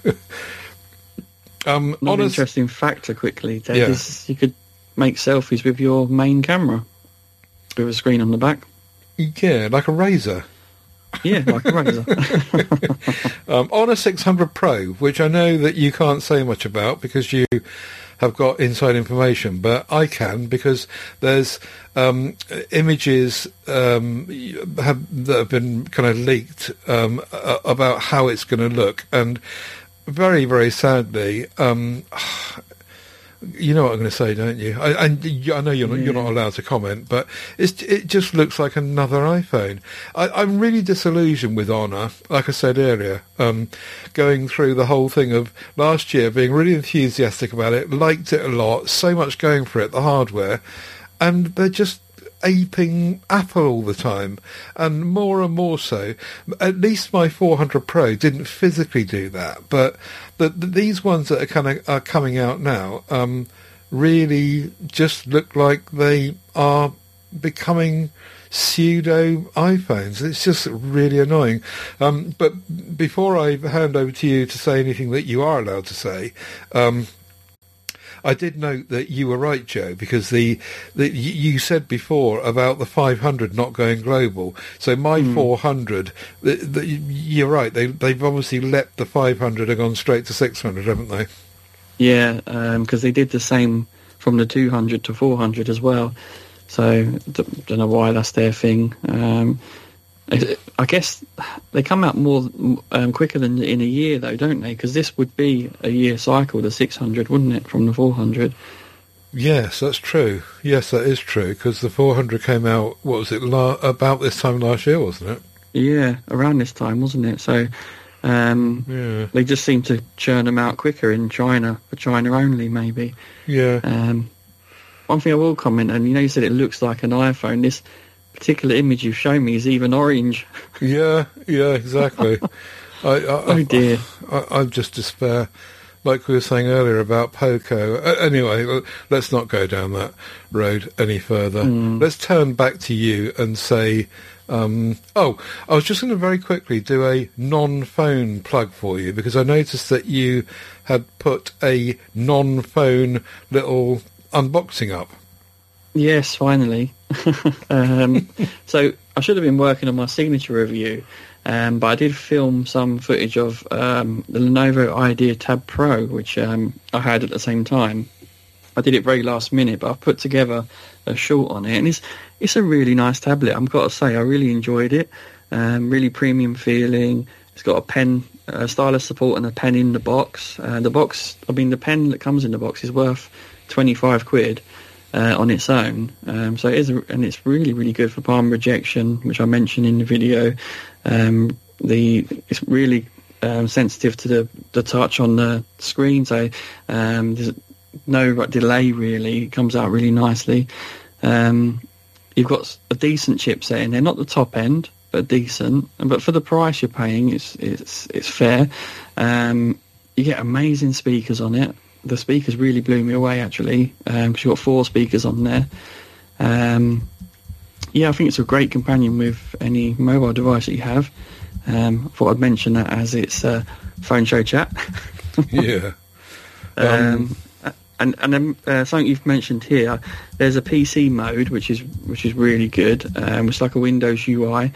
Another interesting factor quickly, Ted, is you could make selfies with your main camera with a screen on the back.
Yeah, like a Razr.
Yeah, like a Razr.
Honor 600 Pro, which I know that you can't say much about because you have got inside information, but I can, because there's images that have been kind of leaked about how it's going to look, and very, very sadly, you know what I'm going to say, don't you? I know you're not allowed to comment, but it just looks like another iPhone. I'm really disillusioned with Honor, like I said earlier, going through the whole thing of last year, being really enthusiastic about it, liked it a lot, so much going for it, the hardware, and they're just aping Apple all the time, and more so. At least my 400 Pro didn't physically do that, but these ones that are coming out now really just look like they are becoming pseudo iPhones. It's just really annoying. But before I hand over to you to say anything that you are allowed to say, I did note that you were right, Joe, because you said before about the 500 not going global. So my 400, you're right. They've obviously leapt the 500 and gone straight to 600, haven't they?
Yeah, because they did the same from the 200 to 400 as well. So don't know why that's their thing. I guess they come out more quicker than in a year, though, don't they? Because this would be a year cycle, the 600, wouldn't it, from the 400?
Yes, that's true. Yes, that is true, because the 400 came out, what was it, about this time last year, wasn't it?
Yeah, around this time, wasn't it? So they just seem to churn them out quicker in China, for China only, maybe.
Yeah.
One thing I will comment, and you said it looks like an iPhone, this particular image you've shown me is even orange.
Yeah, exactly.
Oh dear.
I just despair, like we were saying earlier about Poco. Anyway, let's not go down that road any further. Let's turn back to you and say, I was just going to very quickly do a non-phone plug for you, because I noticed that you had put a non-phone little unboxing up.
Yes, finally. So I should have been working on my signature review, but I did film some footage of the Lenovo Idea Tab Pro, which I had at the same time. I did it very last minute, but I've put together a short on it, and it's a really nice tablet. I've got to say, I really enjoyed it. Really premium feeling. It's got a pen, stylus support, and a pen in the box. The pen that comes in the box is worth 25 quid. On its own, so it is, and it's really, really good for palm rejection, which I mentioned in the video. It's really sensitive to the touch on the screen, so there's no delay really. It comes out really nicely. You've got a decent chipset in there, not the top end, but decent. But for the price you're paying, it's fair. You get amazing speakers on it. The speakers really blew me away, actually, because you've got 4 speakers on there. I think it's a great companion with any mobile device that you have. I thought I'd mention that as it's phone show chat.
Yeah.
And then something you've mentioned here, there's a PC mode, which is really good. It's like a Windows UI.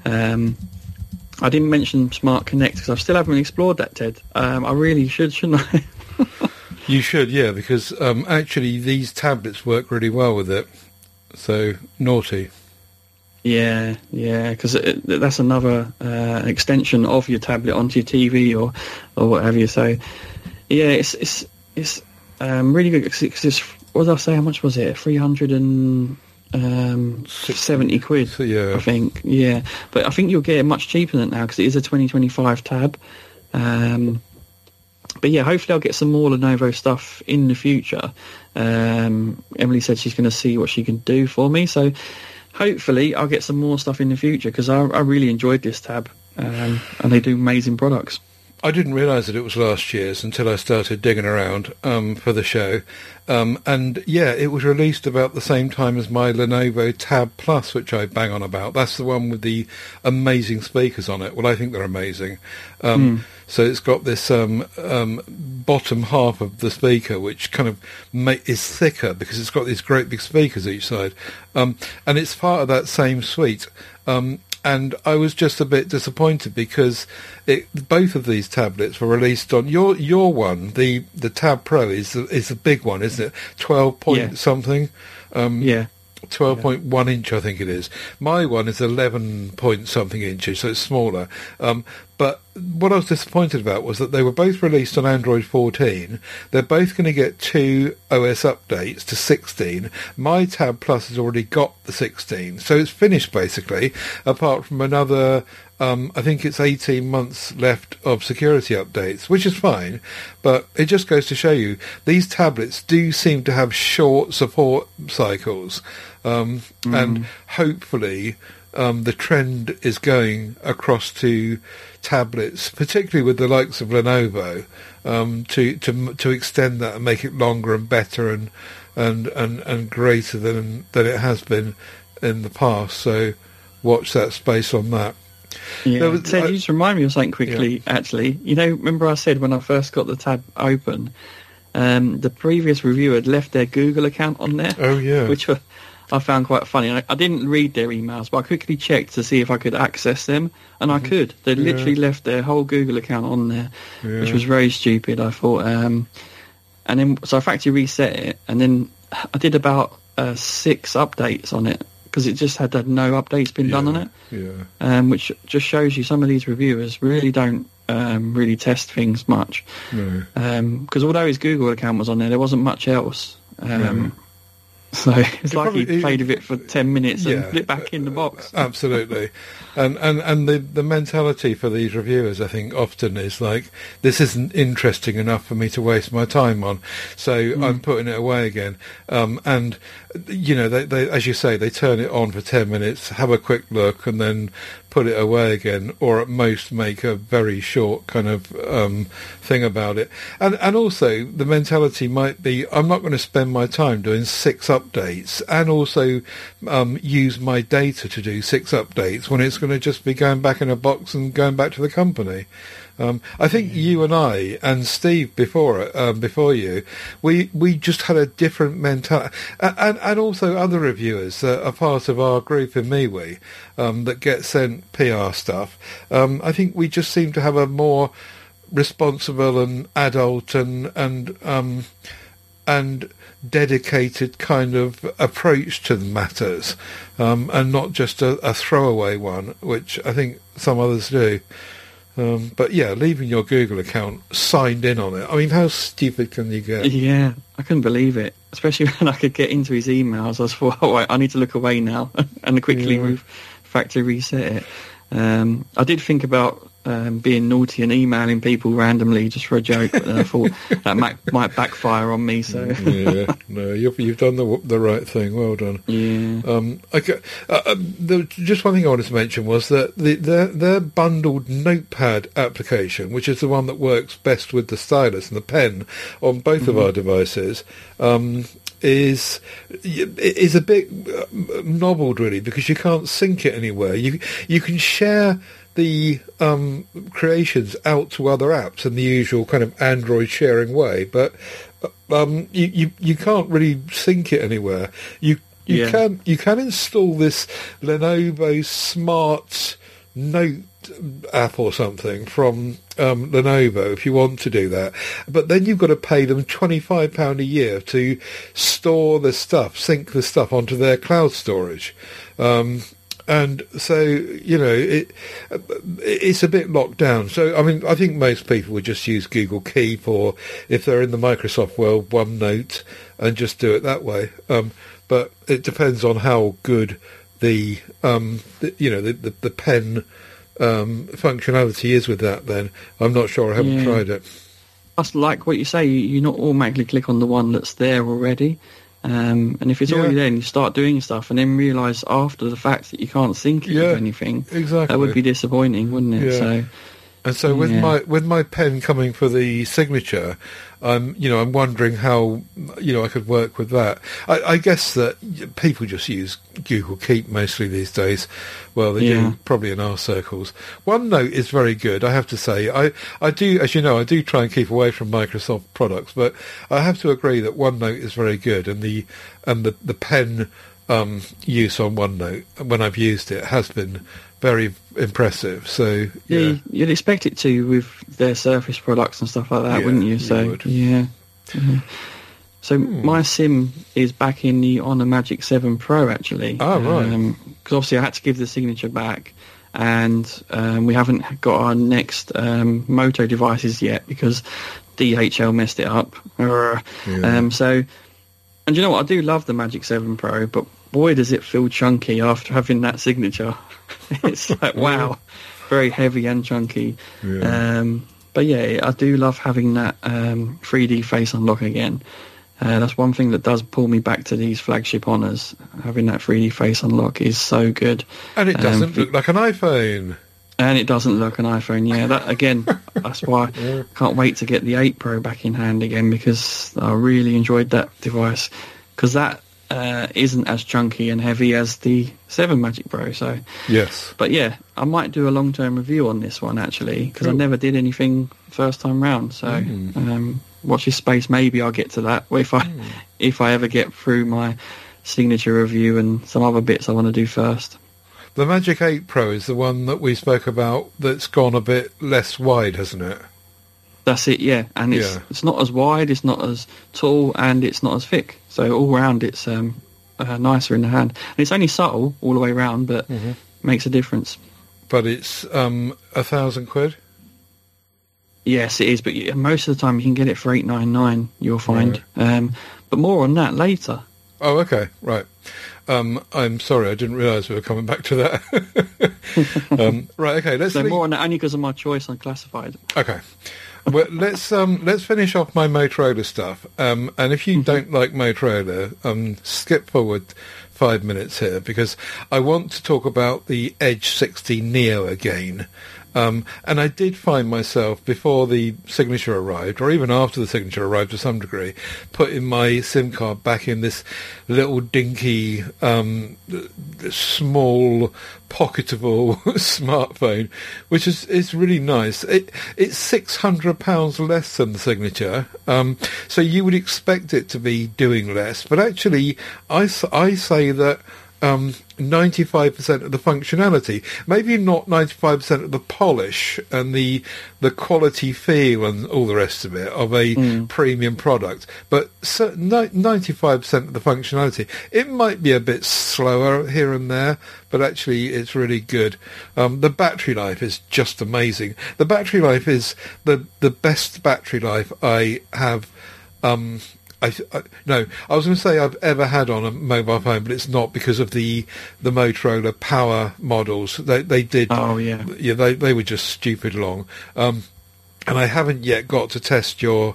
I didn't mention Smart Connect because I still haven't explored that, Ted. I really should, shouldn't I?
You should, yeah, because actually these tablets work really well with it. So, naughty.
Yeah, because that's another extension of your tablet onto your TV or what have you. So, yeah, it's really good. Cause it's, what did I say? How much was it? 370 quid.
So, yeah,
I think. Yeah, but I think you'll get it much cheaper than that now because it is a 2025 tab. But yeah, hopefully I'll get some more Lenovo stuff in the future. Emily said she's going to see what she can do for me. So hopefully I'll get some more stuff in the future, because I really enjoyed this tab, and they do amazing products.
I didn't realise that it was last year's until I started digging around for the show. And yeah, it was released about the same time as my Lenovo Tab Plus, which I bang on about. That's the one with the amazing speakers on it. Well, I think they're amazing. So it's got this bottom half of the speaker, which kind of is thicker because it's got these great big speakers each side. And it's part of that same suite. And I was just a bit disappointed because both of these tablets were released on your one. The Tab Pro is the big one, isn't it? 12 point something. 12.1 inch, I think it is. My one is 11 point something inches, so it's smaller. But what I was disappointed about was that they were both released on Android 14. They're both going to get 2 OS updates to 16. My Tab Plus has already got the 16, so it's finished basically, apart from another, I think it's 18 months left of security updates, which is fine, but it just goes to show you these tablets do seem to have short support cycles, and hopefully the trend is going across to tablets, particularly with the likes of Lenovo, to extend that and make it longer and better and greater than it has been in the past. So watch that space on that.
Yeah, Ted, you just remind me of something quickly, actually. You know, remember I said when I first got the tab open, the previous reviewer had left their Google account on there.
Oh, yeah.
Which I found quite funny. I didn't read their emails, but I quickly checked to see if I could access them, and I could. They literally left their whole Google account on there, which was very stupid, I thought. And then, so I factory reset it, and then I did about 6 updates on it, because it just had no updates been done on it. Yeah. Which just shows you some of these reviewers really don't really test things much. No. Because although his Google account was on there wasn't much else. So it's like he played with it for 10 minutes and put it back in the box.
Absolutely. And the mentality for these reviewers, I think, often is like, this isn't interesting enough for me to waste my time on, so I'm putting it away again. And, you know, they as you say, they turn it on for 10 minutes, have a quick look, and then put it away again, or at most make a very short kind of thing about it. And also, the mentality might be, I'm not going to spend my time doing 6 updates and also use my data to do 6 updates when it's going to just be going back in a box and going back to the company. I think you and I and Steve before you, we just had a different mentality, and also other reviewers that are part of our group in MeWe that get sent PR stuff. I think we just seem to have a more responsible and adult and dedicated kind of approach to the matters, and not just a throwaway one, which I think some others do. But yeah, leaving your Google account signed in on it. I mean, how stupid can you get? Yeah,
I couldn't believe it. Especially when I could get into his emails. I thought, oh, I need to look away now and quickly factory reset it. I did think about being naughty and emailing people randomly just for a joke, but then I thought that might backfire on me. So
no, you've done the right thing. Well done.
Yeah.
Just one thing I wanted to mention was that their bundled Notepad application, which is the one that works best with the stylus and the pen on both of our devices, is a bit nobbled really, because you can't sync it anywhere. You can share the creations out to other apps in the usual kind of Android sharing way, but you can't really sync it anywhere. You can install this Lenovo Smart Note app or something from Lenovo if you want to do that, but then you've got to pay them £25 a year to store the stuff, sync the stuff onto their cloud storage. And so, you know, it's a bit locked down. So, I mean, I think most people would just use Google Keep, or if they're in the Microsoft world, OneNote, and just do it that way. But it depends on how good the pen functionality is with that. Then I'm not sure. I haven't tried it.
That's like what you say. You not automatically click on the one that's there already. And if it's already there and you start doing stuff and then realise after the fact that you can't sync it with anything,
exactly,
that would be disappointing, wouldn't it?
Yeah. So with my pen coming for the signature, I'm wondering how I could work with that. I guess that people just use Google Keep mostly these days. Well, they do probably in our circles. OneNote is very good, I have to say. I do, as you know, I do try and keep away from Microsoft products, but I have to agree that OneNote is very good, and the pen use on OneNote when I've used it has been very impressive. So
you'd expect it to with their Surface products and stuff like that, wouldn't you? So So my sim is back in the Honor Magic 7 Pro actually.
Oh right.
Because obviously I had to give the signature back, and we haven't got our next Moto devices yet because DHL messed it up. So, and you know what? I do love the Magic 7 Pro, but boy does it feel chunky after having that signature. It's like, wow, very heavy and chunky. But yeah, I do love having that 3D face unlock again. That's one thing that does pull me back to these flagship Honors. Having that 3D face unlock is so good.
And it doesn't look like an iPhone.
And it doesn't look an iPhone, that again, that's why I can't wait to get the 8 Pro back in hand again, because I really enjoyed that device, because that isn't as chunky and heavy as the 7 Magic Pro. So
yes,
but yeah, I might do a long-term review on this one actually, because I never did anything first time round. So watch this space. Maybe I'll get to that if I ever get through my signature review and some other bits I want to do first.
The Magic 8 Pro is the one that we spoke about that's gone a bit less wide, hasn't it?
That's it, yeah. And it's not as wide, it's not as tall, and it's not as thick. So all round it's nicer in the hand. And it's only subtle all the way round, but makes a difference.
But it's £1,000?
Yes, it is. But most of the time you can get it for $899, you'll find. Right. But more on that later.
Oh, okay, right. I'm sorry, I didn't realise we were coming back to that. Right, okay. Let's
more on that only because of my choice on classified.
Okay. Well, let's finish off my Motorola stuff. And if you don't like Motorola, skip forward 5 minutes here, because I want to talk about the Edge 60 Neo again. And I did find myself, before the signature arrived, or even after the signature arrived to some degree, putting my SIM card back in this little dinky, small, pocketable smartphone, which is really nice. It's £600 less than the signature, so you would expect it to be doing less. But actually, I say that 95% of the functionality, maybe not 95% of the polish and the quality feel and all the rest of it of a premium product, but 95% of the functionality. It might be a bit slower here and there, but actually it's really good. The battery life is just amazing. The battery life is the best battery life I have. I was going to say I've ever had on a mobile phone, but it's not, because of the Motorola Power models. They did. Oh yeah. Yeah, they were just stupid long. And I haven't yet got to test your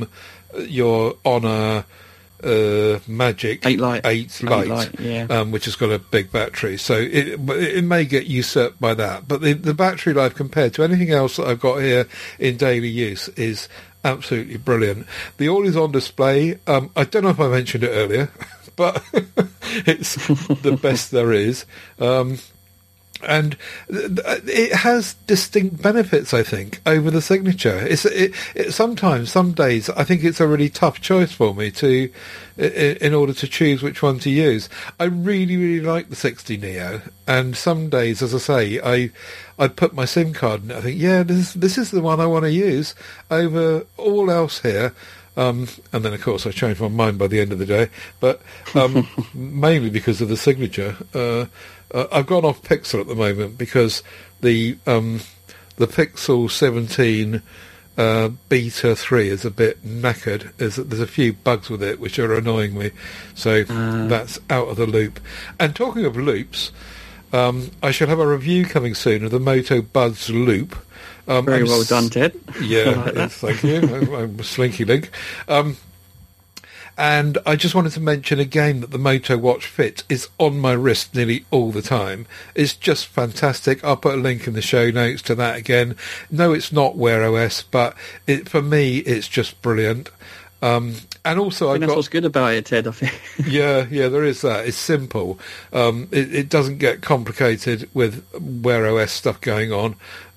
Honor Magic
8 Lite,
which has got a big battery, so it may get usurped by that. But the battery life compared to anything else that I've got here in daily use is absolutely brilliant. The all is on display. I don't know if I mentioned it earlier, but it's the best there is. And it has distinct benefits, I think, over the signature. Sometimes, some days, I think it's a really tough choice for me in order to choose which one to use. I really, really like the 60 Neo, and some days, as I say, I put my SIM card in it. I think, this is the one I want to use over all else here. And then, of course, I changed my mind by the end of the day, but mainly because of the signature. I've gone off Pixel at the moment because the Pixel 17 Beta 3 is a bit knackered. There's a few bugs with it which are annoying me, so that's out of the loop. And talking of loops, I shall have a review coming soon of the Moto Buzz Loop.
Very well done, Ted.
Yeah, thank you. I'm a slinky link. And I just wanted to mention again that the Moto Watch Fit is on my wrist nearly all the time. It's just fantastic. I'll put a link in the show notes to that again. No, it's not Wear OS, but for me, it's just brilliant. And also,
that's what's good about it, Ted. I think.
yeah, there is that. It's simple. It doesn't get complicated with Wear OS stuff going on.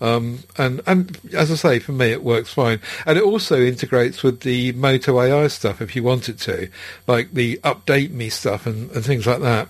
And as I say, for me, it works fine. And it also integrates with the Moto AI stuff if you want it to, like the Update Me stuff and things like that.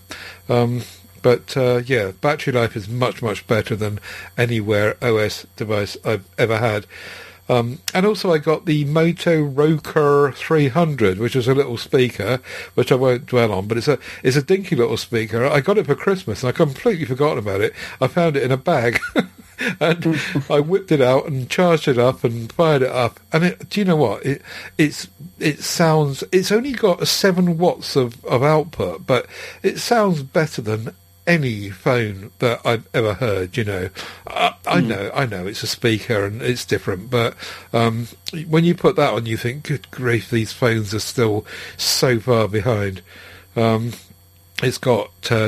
But battery life is much, much better than any Wear OS device I've ever had. And also I got the Moto Roker 300, which is a little speaker, which I won't dwell on, but it's a dinky little speaker. I got it for Christmas and I completely forgot about it. I found it in a bag and I whipped it out and charged it up and fired it up. And do you know what? It sounds, it's only got 7 watts of output, but it sounds better than any phone that I've ever heard. I know it's a speaker and it's different, but when you put that on, you think, good grief, these phones are still so far behind. It's got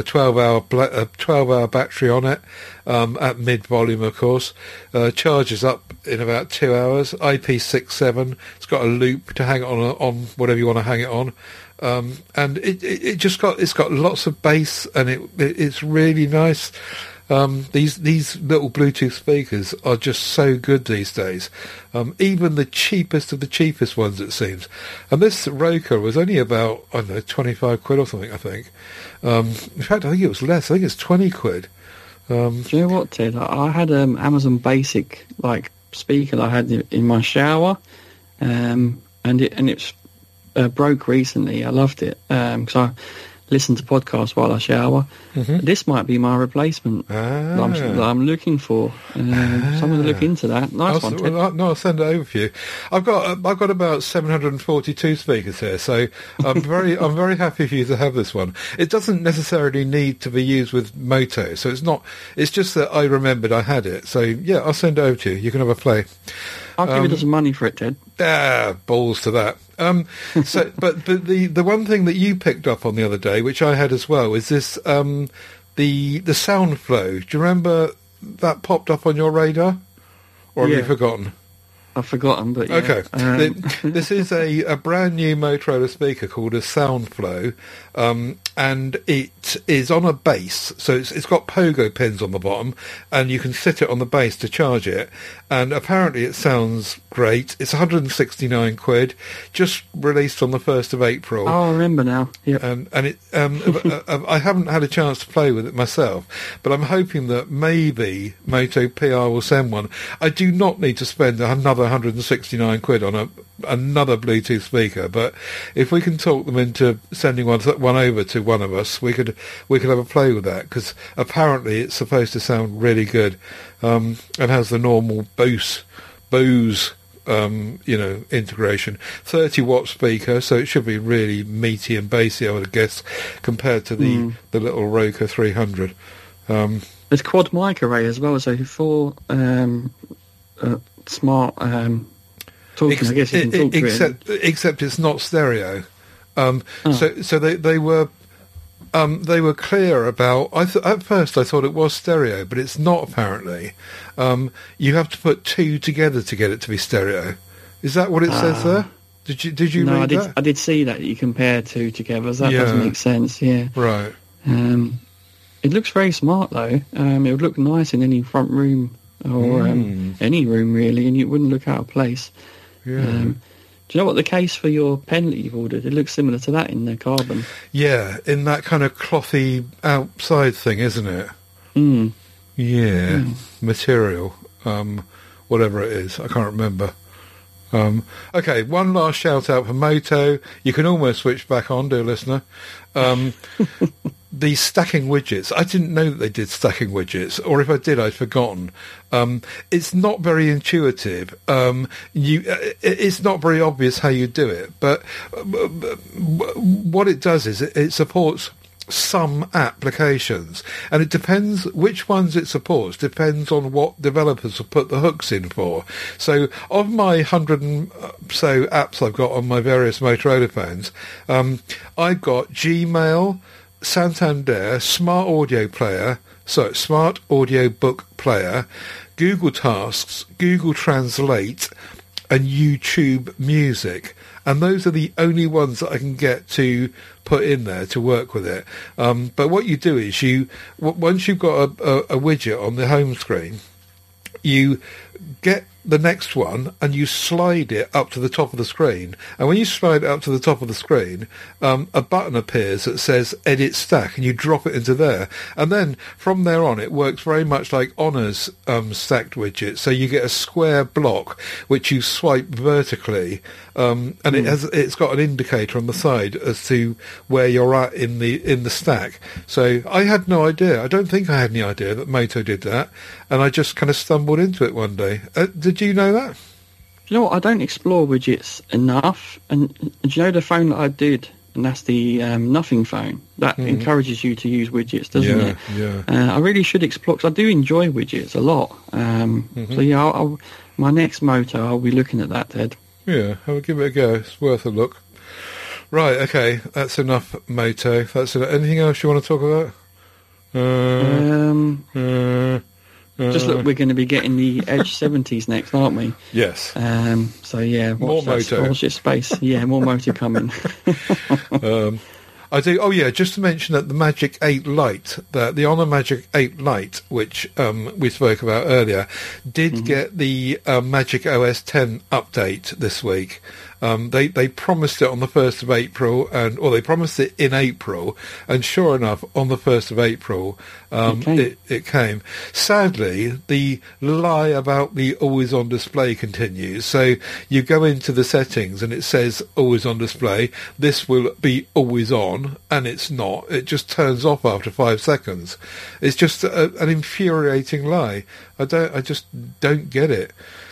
12-hour battery on it, at mid volume, of course. Charges up in about 2 hours. IP67. It's got a loop to hang it on whatever you want to hang it on. And it's got lots of bass, and it's really nice. These little Bluetooth speakers are just so good these days. Even the cheapest of the cheapest ones, it seems. And this Roker was only about, I don't know, 25 quid or something, I think. In fact, I think it was less. I think it's 20 quid.
Do you know what, Ted? I had Amazon Basic speaker that I had in my shower, and it's broke recently. I loved it because I listen to podcasts while I shower. Mm-hmm. This might be my replacement that I'm looking for. Someone to look into that. Nice one, Ted.
I'll send it over for you. I've got about 742 speakers here, so I'm very happy for you to have this one. It doesn't necessarily need to be used with Moto, so it's just that I remembered I had it. So yeah, I'll send it over to you. You can have a play.
I'll give you some money for it, Ted.
Balls to that. But the one thing that you picked up on the other day, which I had as well, is this the SoundFlow. Do you remember that popped up on your radar, or have you forgotten?
I've forgotten, but yeah.
Okay. This is a brand new Motorola speaker called a SoundFlow, and it is on a base, so it's got pogo pins on the bottom, and you can sit it on the base to charge it, and apparently it sounds great. It's 169 quid, just released on the 1st of April.
Oh, I remember now. Yep.
And it, I haven't had a chance to play with it myself, but I'm hoping that maybe Moto PR will send one. I do not need to spend another 169 quid on another Bluetooth speaker, but if we can talk them into sending one over to one of us, we could have a play with that, because apparently it's supposed to sound really good, and has the normal Bose integration. 30-watt speaker, so it should be really meaty and bassy, I would guess, compared to the little Roker 300.
There's quad mic array as well, so for smart talking, I guess you can talk to it.
Except it's not stereo. So they were clear about. At first I thought it was stereo, but it's not apparently. You have to put 2 together to get it to be stereo. Is that what it says there? Did you read that?
I did see that you compare 2 together. That doesn't make sense. Yeah.
Right.
It looks very smart though. It would look nice in any front room or any room really, and it wouldn't look out of place.
Yeah.
Do you know what the case for your pen that you've ordered? It looks similar to that in the carbon.
Yeah, in that kind of clothy outside thing, isn't it? Yeah, material, whatever it is, I can't remember. Okay, one last shout out for Moto. You can almost switch back on, dear listener. The stacking widgets. I didn't know that they did stacking widgets, or if I did, I'd forgotten. It's not very intuitive. It's not very obvious how you do it, but what it does is it supports some applications, and it depends which ones it supports, depends on what developers have put the hooks in for. So of my 100 and so apps I've got on my various Motorola phones, I've got Gmail, Santander, Smart Audio Book Player, Google Tasks, Google Translate, and YouTube Music. And those are the only ones that I can get to put in there to work with it. But what you do is once you've got a widget on the home screen, you get the next one and you slide it up to the top of the screen. And when you slide it up to the top of the screen, a button appears that says Edit Stack, and you drop it into there. And then from there on, it works very much like Honor's stacked widget. So you get a square block which you swipe vertically, and it's got an indicator on the side as to where you're at in the stack. So I had no idea. I don't think I had any idea that Moto did that, and I just kind of stumbled into it one day. Did you know that?
You know what? I don't explore widgets enough, and do you know the phone that I did, and that's the Nothing phone. That encourages you to use widgets, doesn't it?
Yeah.
I really should explore, because I do enjoy widgets a lot. So yeah, my next Moto, I'll be looking at that, Ted.
Yeah, I'll give it a go. It's worth a look. Right, okay, that's enough Moto. That's enough. Anything else you want to talk about?
Just look, we're going to be getting the Edge 70s next, aren't we?
Yes.
So yeah,
more Moto.
Watch this space. Yeah, more Moto coming.
I do. Oh yeah, just to mention that the Magic 8 Lite, the Honor Magic 8 Lite, which we spoke about earlier, did get the Magic OS 10 update this week. They promised it on the 1st of April, or they promised it in April, and sure enough, on the 1st of April, it came. Sadly, the lie about the always on display continues. So you go into the settings and it says always on display. This will be always on, and it's not. It just turns off after 5 seconds. It's just an infuriating lie. I just don't get it.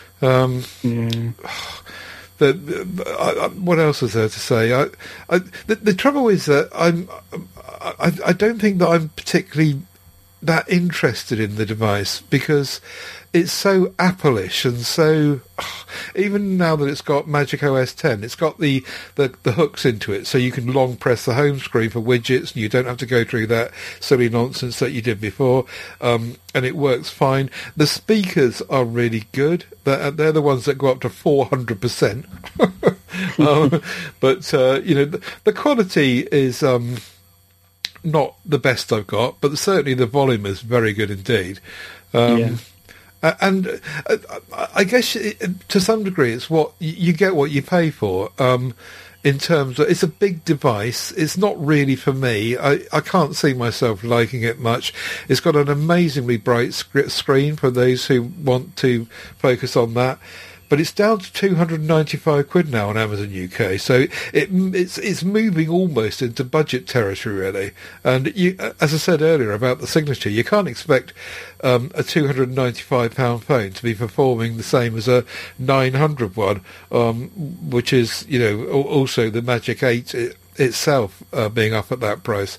What else is there to say? The trouble is that I don't think that I'm particularly that interested in the device, because it's so Apple-ish, and so even now that it's got Magic OS 10, it's got the hooks into it, so you can long press the home screen for widgets, and you don't have to go through that silly nonsense that you did before, and it works fine. The speakers are really good. They're the ones that go up to 400%. But the quality is not the best I've got, but certainly the volume is very good indeed. And I guess to some degree it's what you get what you pay for. In terms of, it's a big device. It's not really for me. I can't see myself liking it much. It's got an amazingly bright screen for those who want to focus on that. But it's down to £295 now on Amazon UK, so it's moving almost into budget territory, really. And as I said earlier about the signature, you can't expect a £295 phone to be performing the same as a 900 one, which is also the Magic 8 itself being up at that price.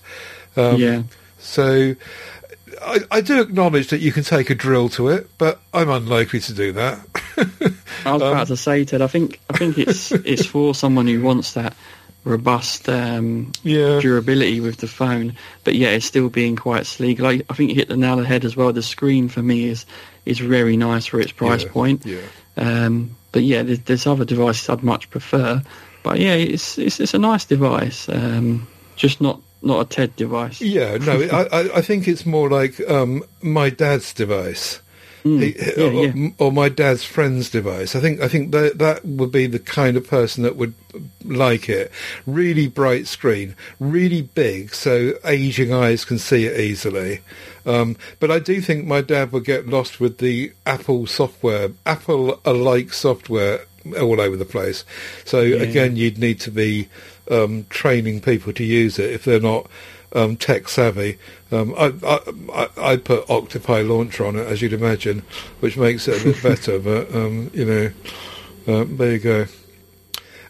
So I do acknowledge that you can take a drill to it, but I'm unlikely to do that.
I was about to say, Ted, I think it's for someone who wants that robust durability with the phone, but yeah, it's still being quite sleek. I think you hit the nail on the head as well. The screen for me is very nice for its price point. But yeah, there's other devices I'd much prefer. But yeah, it's a nice device, just not a Ted device. Yeah,
no, I think it's more like my dad's device. Or my dad's friend's device. I think that would be the kind of person that would like it. Really bright screen, really big, so aging eyes can see it easily. But I do think my dad would get lost with the Apple alike software all over the place. So again, you'd need to be training people to use it if they're not tech savvy. I put Octopi Launcher on it, as you'd imagine, which makes it a bit better. But there you go.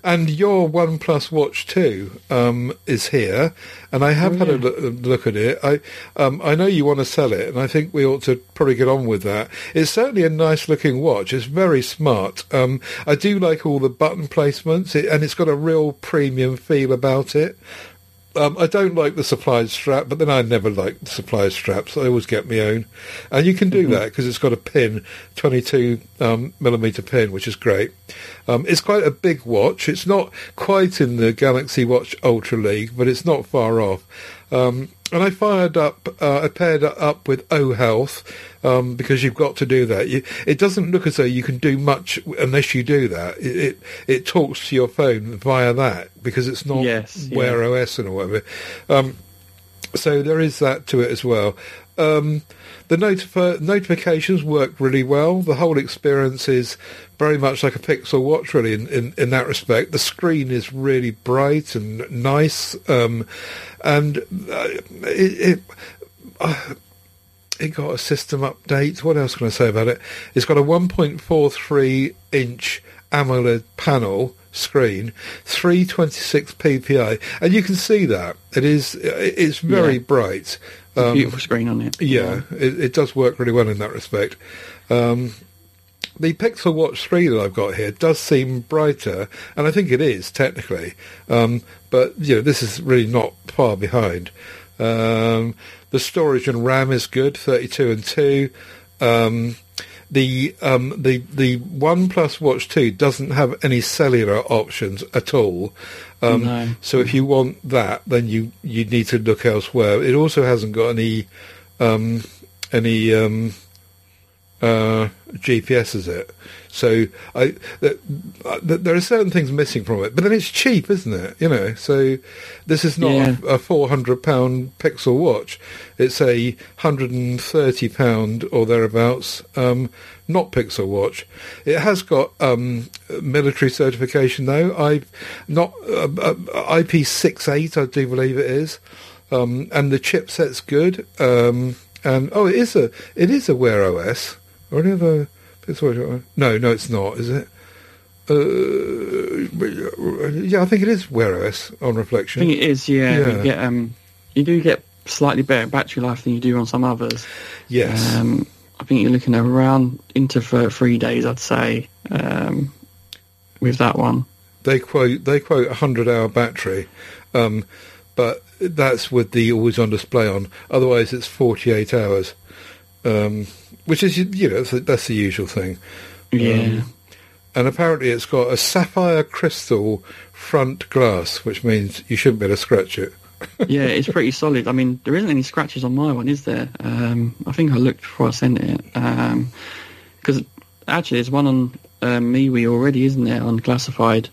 And your OnePlus Watch 2 is here, and I have had a look at it. I know you want to sell it, and I think we ought to probably get on with that. It's certainly a nice-looking watch. It's very smart. I do like all the button placements, and it's got a real premium feel about it. I don't like the supplied strap, but then I never like the supplied straps. I always get my own. And you can do that because it's got a pin, 22 millimetre pin, which is great. It's quite a big watch. It's not quite in the Galaxy Watch Ultra League, but it's not far off. And I paired it up with O Health because you've got to do that. It doesn't look as though you can do much unless you do that. It talks to your phone via that because it's not Wear OS and whatever. So there is that to it as well. The notifications work really well. The whole experience is very much like a Pixel Watch, really, in that respect. The screen is really bright and nice, and it got a system update. What else can I say about it? It's got a 1.43-inch AMOLED panel screen, 326 ppi, and you can see that it's very bright.
It's a beautiful screen on it.
Yeah, it does work really well in that respect. The Pixel Watch 3 that I've got here does seem brighter, and I think it is, technically. But, this is really not far behind. The storage and RAM is good, 32 and 2. The OnePlus Watch 2 doesn't have any cellular options at all.
No.
So if you want that, then you need to look elsewhere. It also hasn't got any GPS, is it? So there are certain things missing from it, but then it's cheap, isn't it? So this is not a £400 Pixel watch. It's a £130 or thereabouts not Pixel watch. It has got military certification though. IP68, I do believe it is, and the chipset's good. And it is a Wear OS or any other. No, it's not, is it? Yeah, I think it is Wear OS on reflection.
I think it is. Yeah. You do get slightly better battery life than you do on some others.
Yes.
I think you're looking at around for 3 days, I'd say, with that one. They
quote 100-hour battery, but that's with the always on display on. Otherwise, it's 48 hours, which is that's the usual thing.
Yeah.
And apparently, it's got a sapphire crystal front glass, which means you shouldn't be able to scratch it.
Yeah, it's pretty solid. I mean, there isn't any scratches on my one, is there? I think I looked before I sent it. Because actually, there's one on MeWe already, isn't there, unclassified,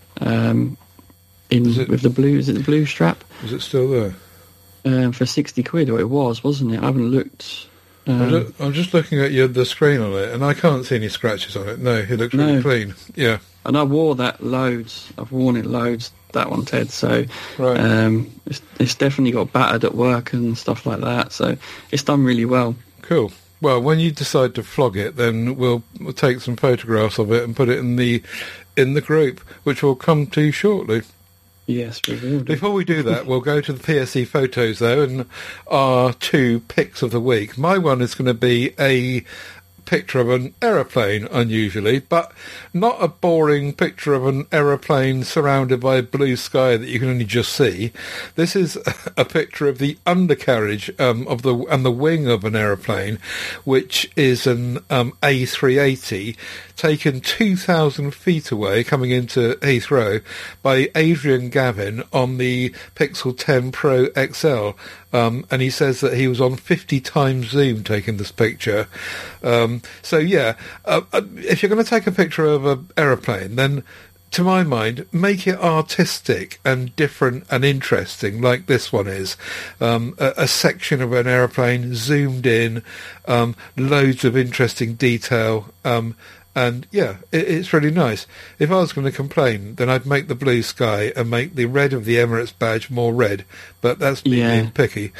with the blue, is it the blue strap?
Is it still there?
For 60 quid, or it was, wasn't it? I haven't looked.
I'm just looking at the screen on it, and I can't see any scratches on it. No, it looks really clean. Yeah.
And I wore that loads. I've worn it loads, that one, Ted. So
right.
It's definitely got battered at work and stuff like that. So it's done really well.
Cool. Well, when you decide to flog it, then we'll take some photographs of it and put it in the group, which we'll come to shortly.
Yes, we will.
Before we do that, we'll go to the PSE photos, though, and our 2 picks of the week. My one is going to be a picture of an aeroplane, unusually, but not a boring picture of an aeroplane surrounded by blue sky that you can only just see. This is a picture of the undercarriage and the wing of an aeroplane, which is an A380 taken 2,000 feet away, coming into Heathrow, by Adrian Gavin on the Pixel 10 Pro XL. And he says that he was on 50 times zoom taking this picture. If you're going to take a picture of an aeroplane, then, to my mind, make it artistic and different and interesting, like this one is. A section of an aeroplane zoomed in, loads of interesting detail, and it's really nice. If I was going to complain, then I'd make the blue sky and make the red of the Emirates badge more red. But that's me being picky.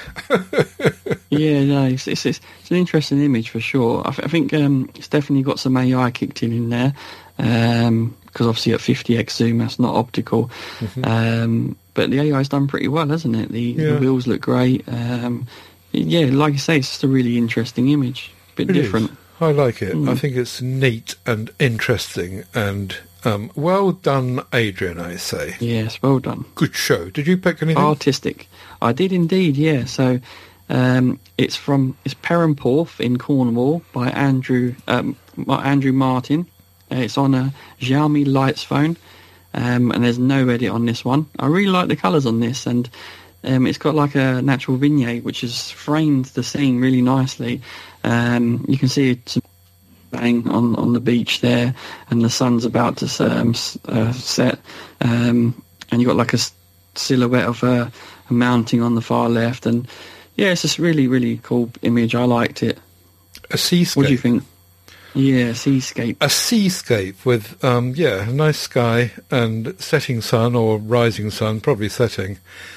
Yeah, no, it's an interesting image for sure. I think it's definitely got some AI kicked in there, because obviously at 50x zoom that's not optical. But the AI's done pretty well, hasn't it? The wheels look great. Yeah, like I say, it's just a really interesting image, bit different.
I like it. I think it's neat and interesting, and well done, Adrian, I say.
Yes, well done.
Good show. Did you pick anything?
Artistic. I did indeed, yeah. So it's Perranporth in Cornwall by Andrew Martin. It's on a Xiaomi Lights phone, and there's no edit on this one. I really like the colours on this, and it's got like a natural vignette which has framed the scene really nicely. You can see it's bang on the beach there, and the sun's about to set, and you've got like a silhouette of a mountain on the far left, and yeah, it's just really, really cool image. I liked it.
A seascape.
What do you think? Yeah, seascape.
A seascape with a nice sky and setting sun or rising sun, probably setting.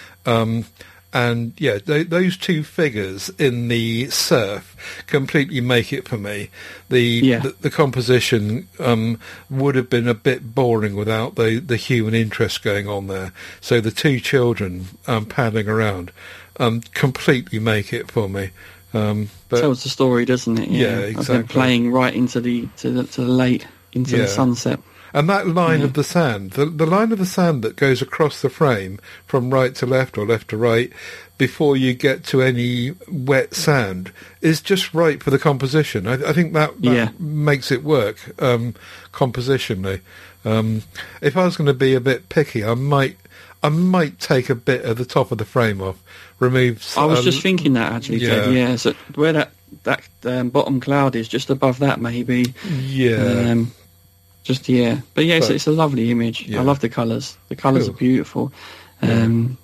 And yeah, those two figures in the surf completely make it for me. The composition would have been a bit boring without the human interest going on there. So the two children paddling around completely make it for me. But
tells the story, doesn't it?
Yeah, exactly.
Of them playing right into the late, into the sunset.
And that line of the sand, the line of the sand that goes across the frame from right to left or left to right before you get to any wet sand is just right for the composition. I think that makes it work compositionally. If I was going to be a bit picky, I might take a bit of the top of the frame off, remove...
I was just thinking that, actually, Ted. Yeah, so where that bottom cloud is, just above that, maybe.
Yeah.
But yeah, it's a lovely image. Yeah. I love the colours. The colours are beautiful. Well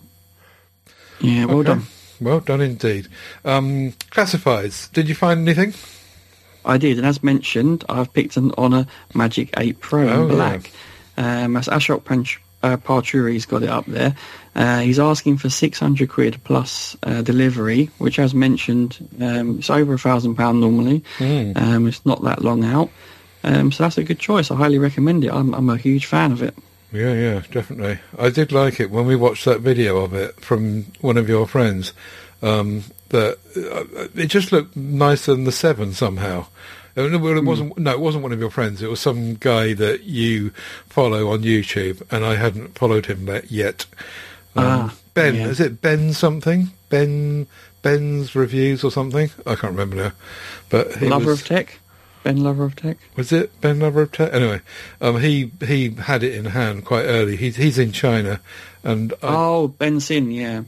done.
Well done indeed. Classifieds, did you find anything?
I did, and as mentioned, I've picked an Honor Magic 8 Pro in black. That's Ashok Parturi's got it up there. He's asking for £600 plus delivery, which, as mentioned, it's over £1,000 normally. It's not that long out. So that's a good choice. I highly recommend it. I'm a huge fan of it.
Yeah, definitely. I did like it when we watched that video of it from one of your friends. That it just looked nicer than the 7 somehow. It wasn't. No, it wasn't one of your friends. It was some guy that you follow on YouTube, and I hadn't followed him yet. Ben, is it Ben something? Ben's Reviews or something? I can't remember now. But he
Lover of Tech. Ben Lover of Tech.
Was it Ben Lover of Tech? Anyway, he had it in hand quite early. He's in China, and
Ben Sin, yeah.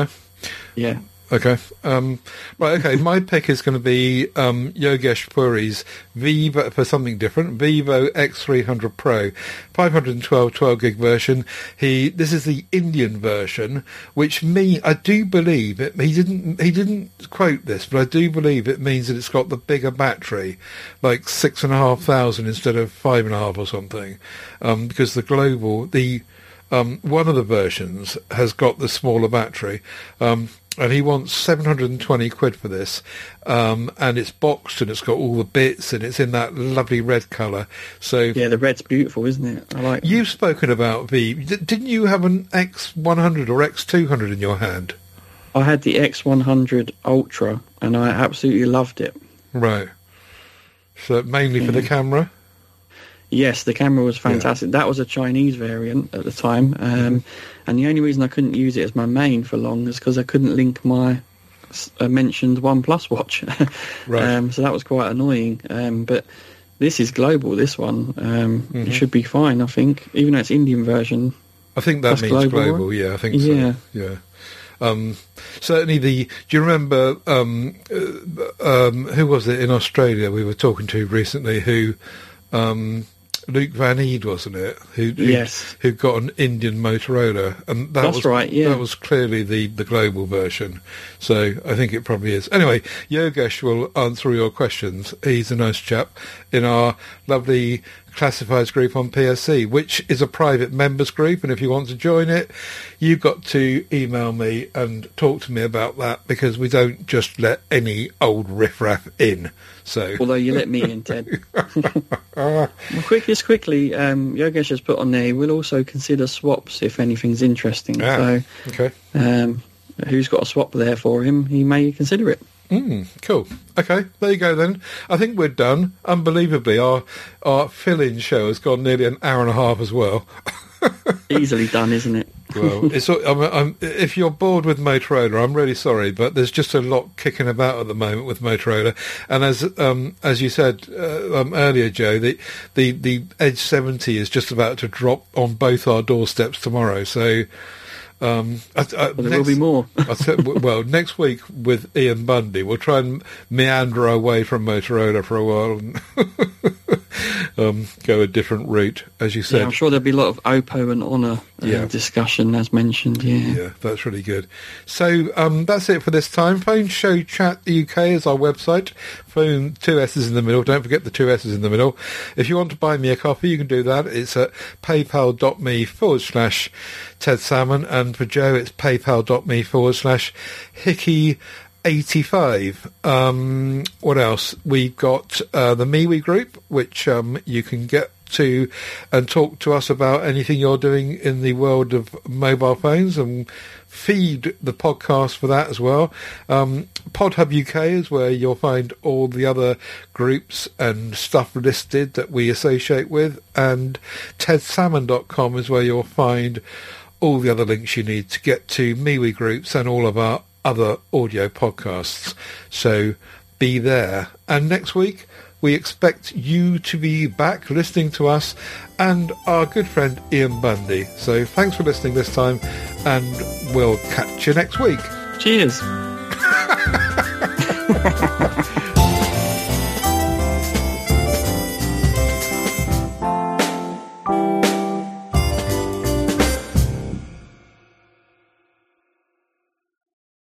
Okay. Right. Okay. My pick is going to be Yogesh Puri's Vivo for something different. Vivo X300 Pro, 512 12 gig version. This is the Indian version, which I do believe it. He didn't quote this, but I do believe it means that it's got the bigger battery, like 6,500 instead of 5.5 or something, because the global one of the versions has got the smaller battery. And he wants £720 for this, and it's boxed and it's got all the bits and it's in that lovely red colour. So
yeah, the red's beautiful, isn't it? I like.
You've spoken about didn't you have an X100 or X200 in your hand?
I had the X100 Ultra, and I absolutely loved it. Right.
So mainly for the camera.
Yes, the camera was fantastic. Yeah. That was a Chinese variant at the time, and the only reason I couldn't use it as my main for long is because I couldn't link my mentioned OnePlus watch. Right. So that was quite annoying. But this is global, this one. It should be fine, I think, even though it's Indian version.
I think that means global, right? Yeah, I think so. Yeah. Certainly do you remember, who was it in Australia we were talking to recently who... Luke Van Eed, wasn't it? Who got an Indian Motorola, and that's right. Yeah, that was clearly the global version. So I think it probably is. Anyway, Yogesh will answer your questions. He's a nice chap in our lovely classifieds group on PSC, which is a private members group, and if you want to join it, you've got to email me and talk to me about that, because we don't just let any old riffraff in. So,
although you let me in, Ted. Well, quickly, Yogesh has put on there, we'll also consider swaps if anything's interesting. So,
okay.
Who's got a swap there for him, he may consider it.
Cool. Okay, there you go then. I think we're done. Unbelievably, our fill-in show has gone nearly an hour and a half as well.
Easily done, isn't it?
Well, if you're bored with Motorola, I'm really sorry, but there's just a lot kicking about at the moment with Motorola. And as you said earlier, Joe, the Edge 70 is just about to drop on both our doorsteps tomorrow. So.
There will be more.
Well, next week with Ian Bundy, we'll try and meander away from Motorola for a while and go a different route, as you said.
Yeah, I'm sure there'll be a lot of Oppo and Honor discussion, as mentioned. Yeah,
that's really good. So that's it for this time. Phone Show Chat UK is our website. Phone 2 S's in the middle. Don't forget the 2 S's in the middle. If you want to buy me a coffee, you can do that. It's at paypal.me/Ted Salmon, and for Joe, it's paypal.me/Hickey85. What else? We've got the MeWe group, which you can get to and talk to us about anything you're doing in the world of mobile phones, and feed the podcast for that as well. PodHub UK is where you'll find all the other groups and stuff listed that we associate with, and tedsalmon.com is where you'll find all the other links you need to get to MeWe groups and all of our other audio podcasts. So be there. And next week, we expect you to be back listening to us and our good friend Ian Bundy. So thanks for listening this time, and we'll catch you next week.
Cheers.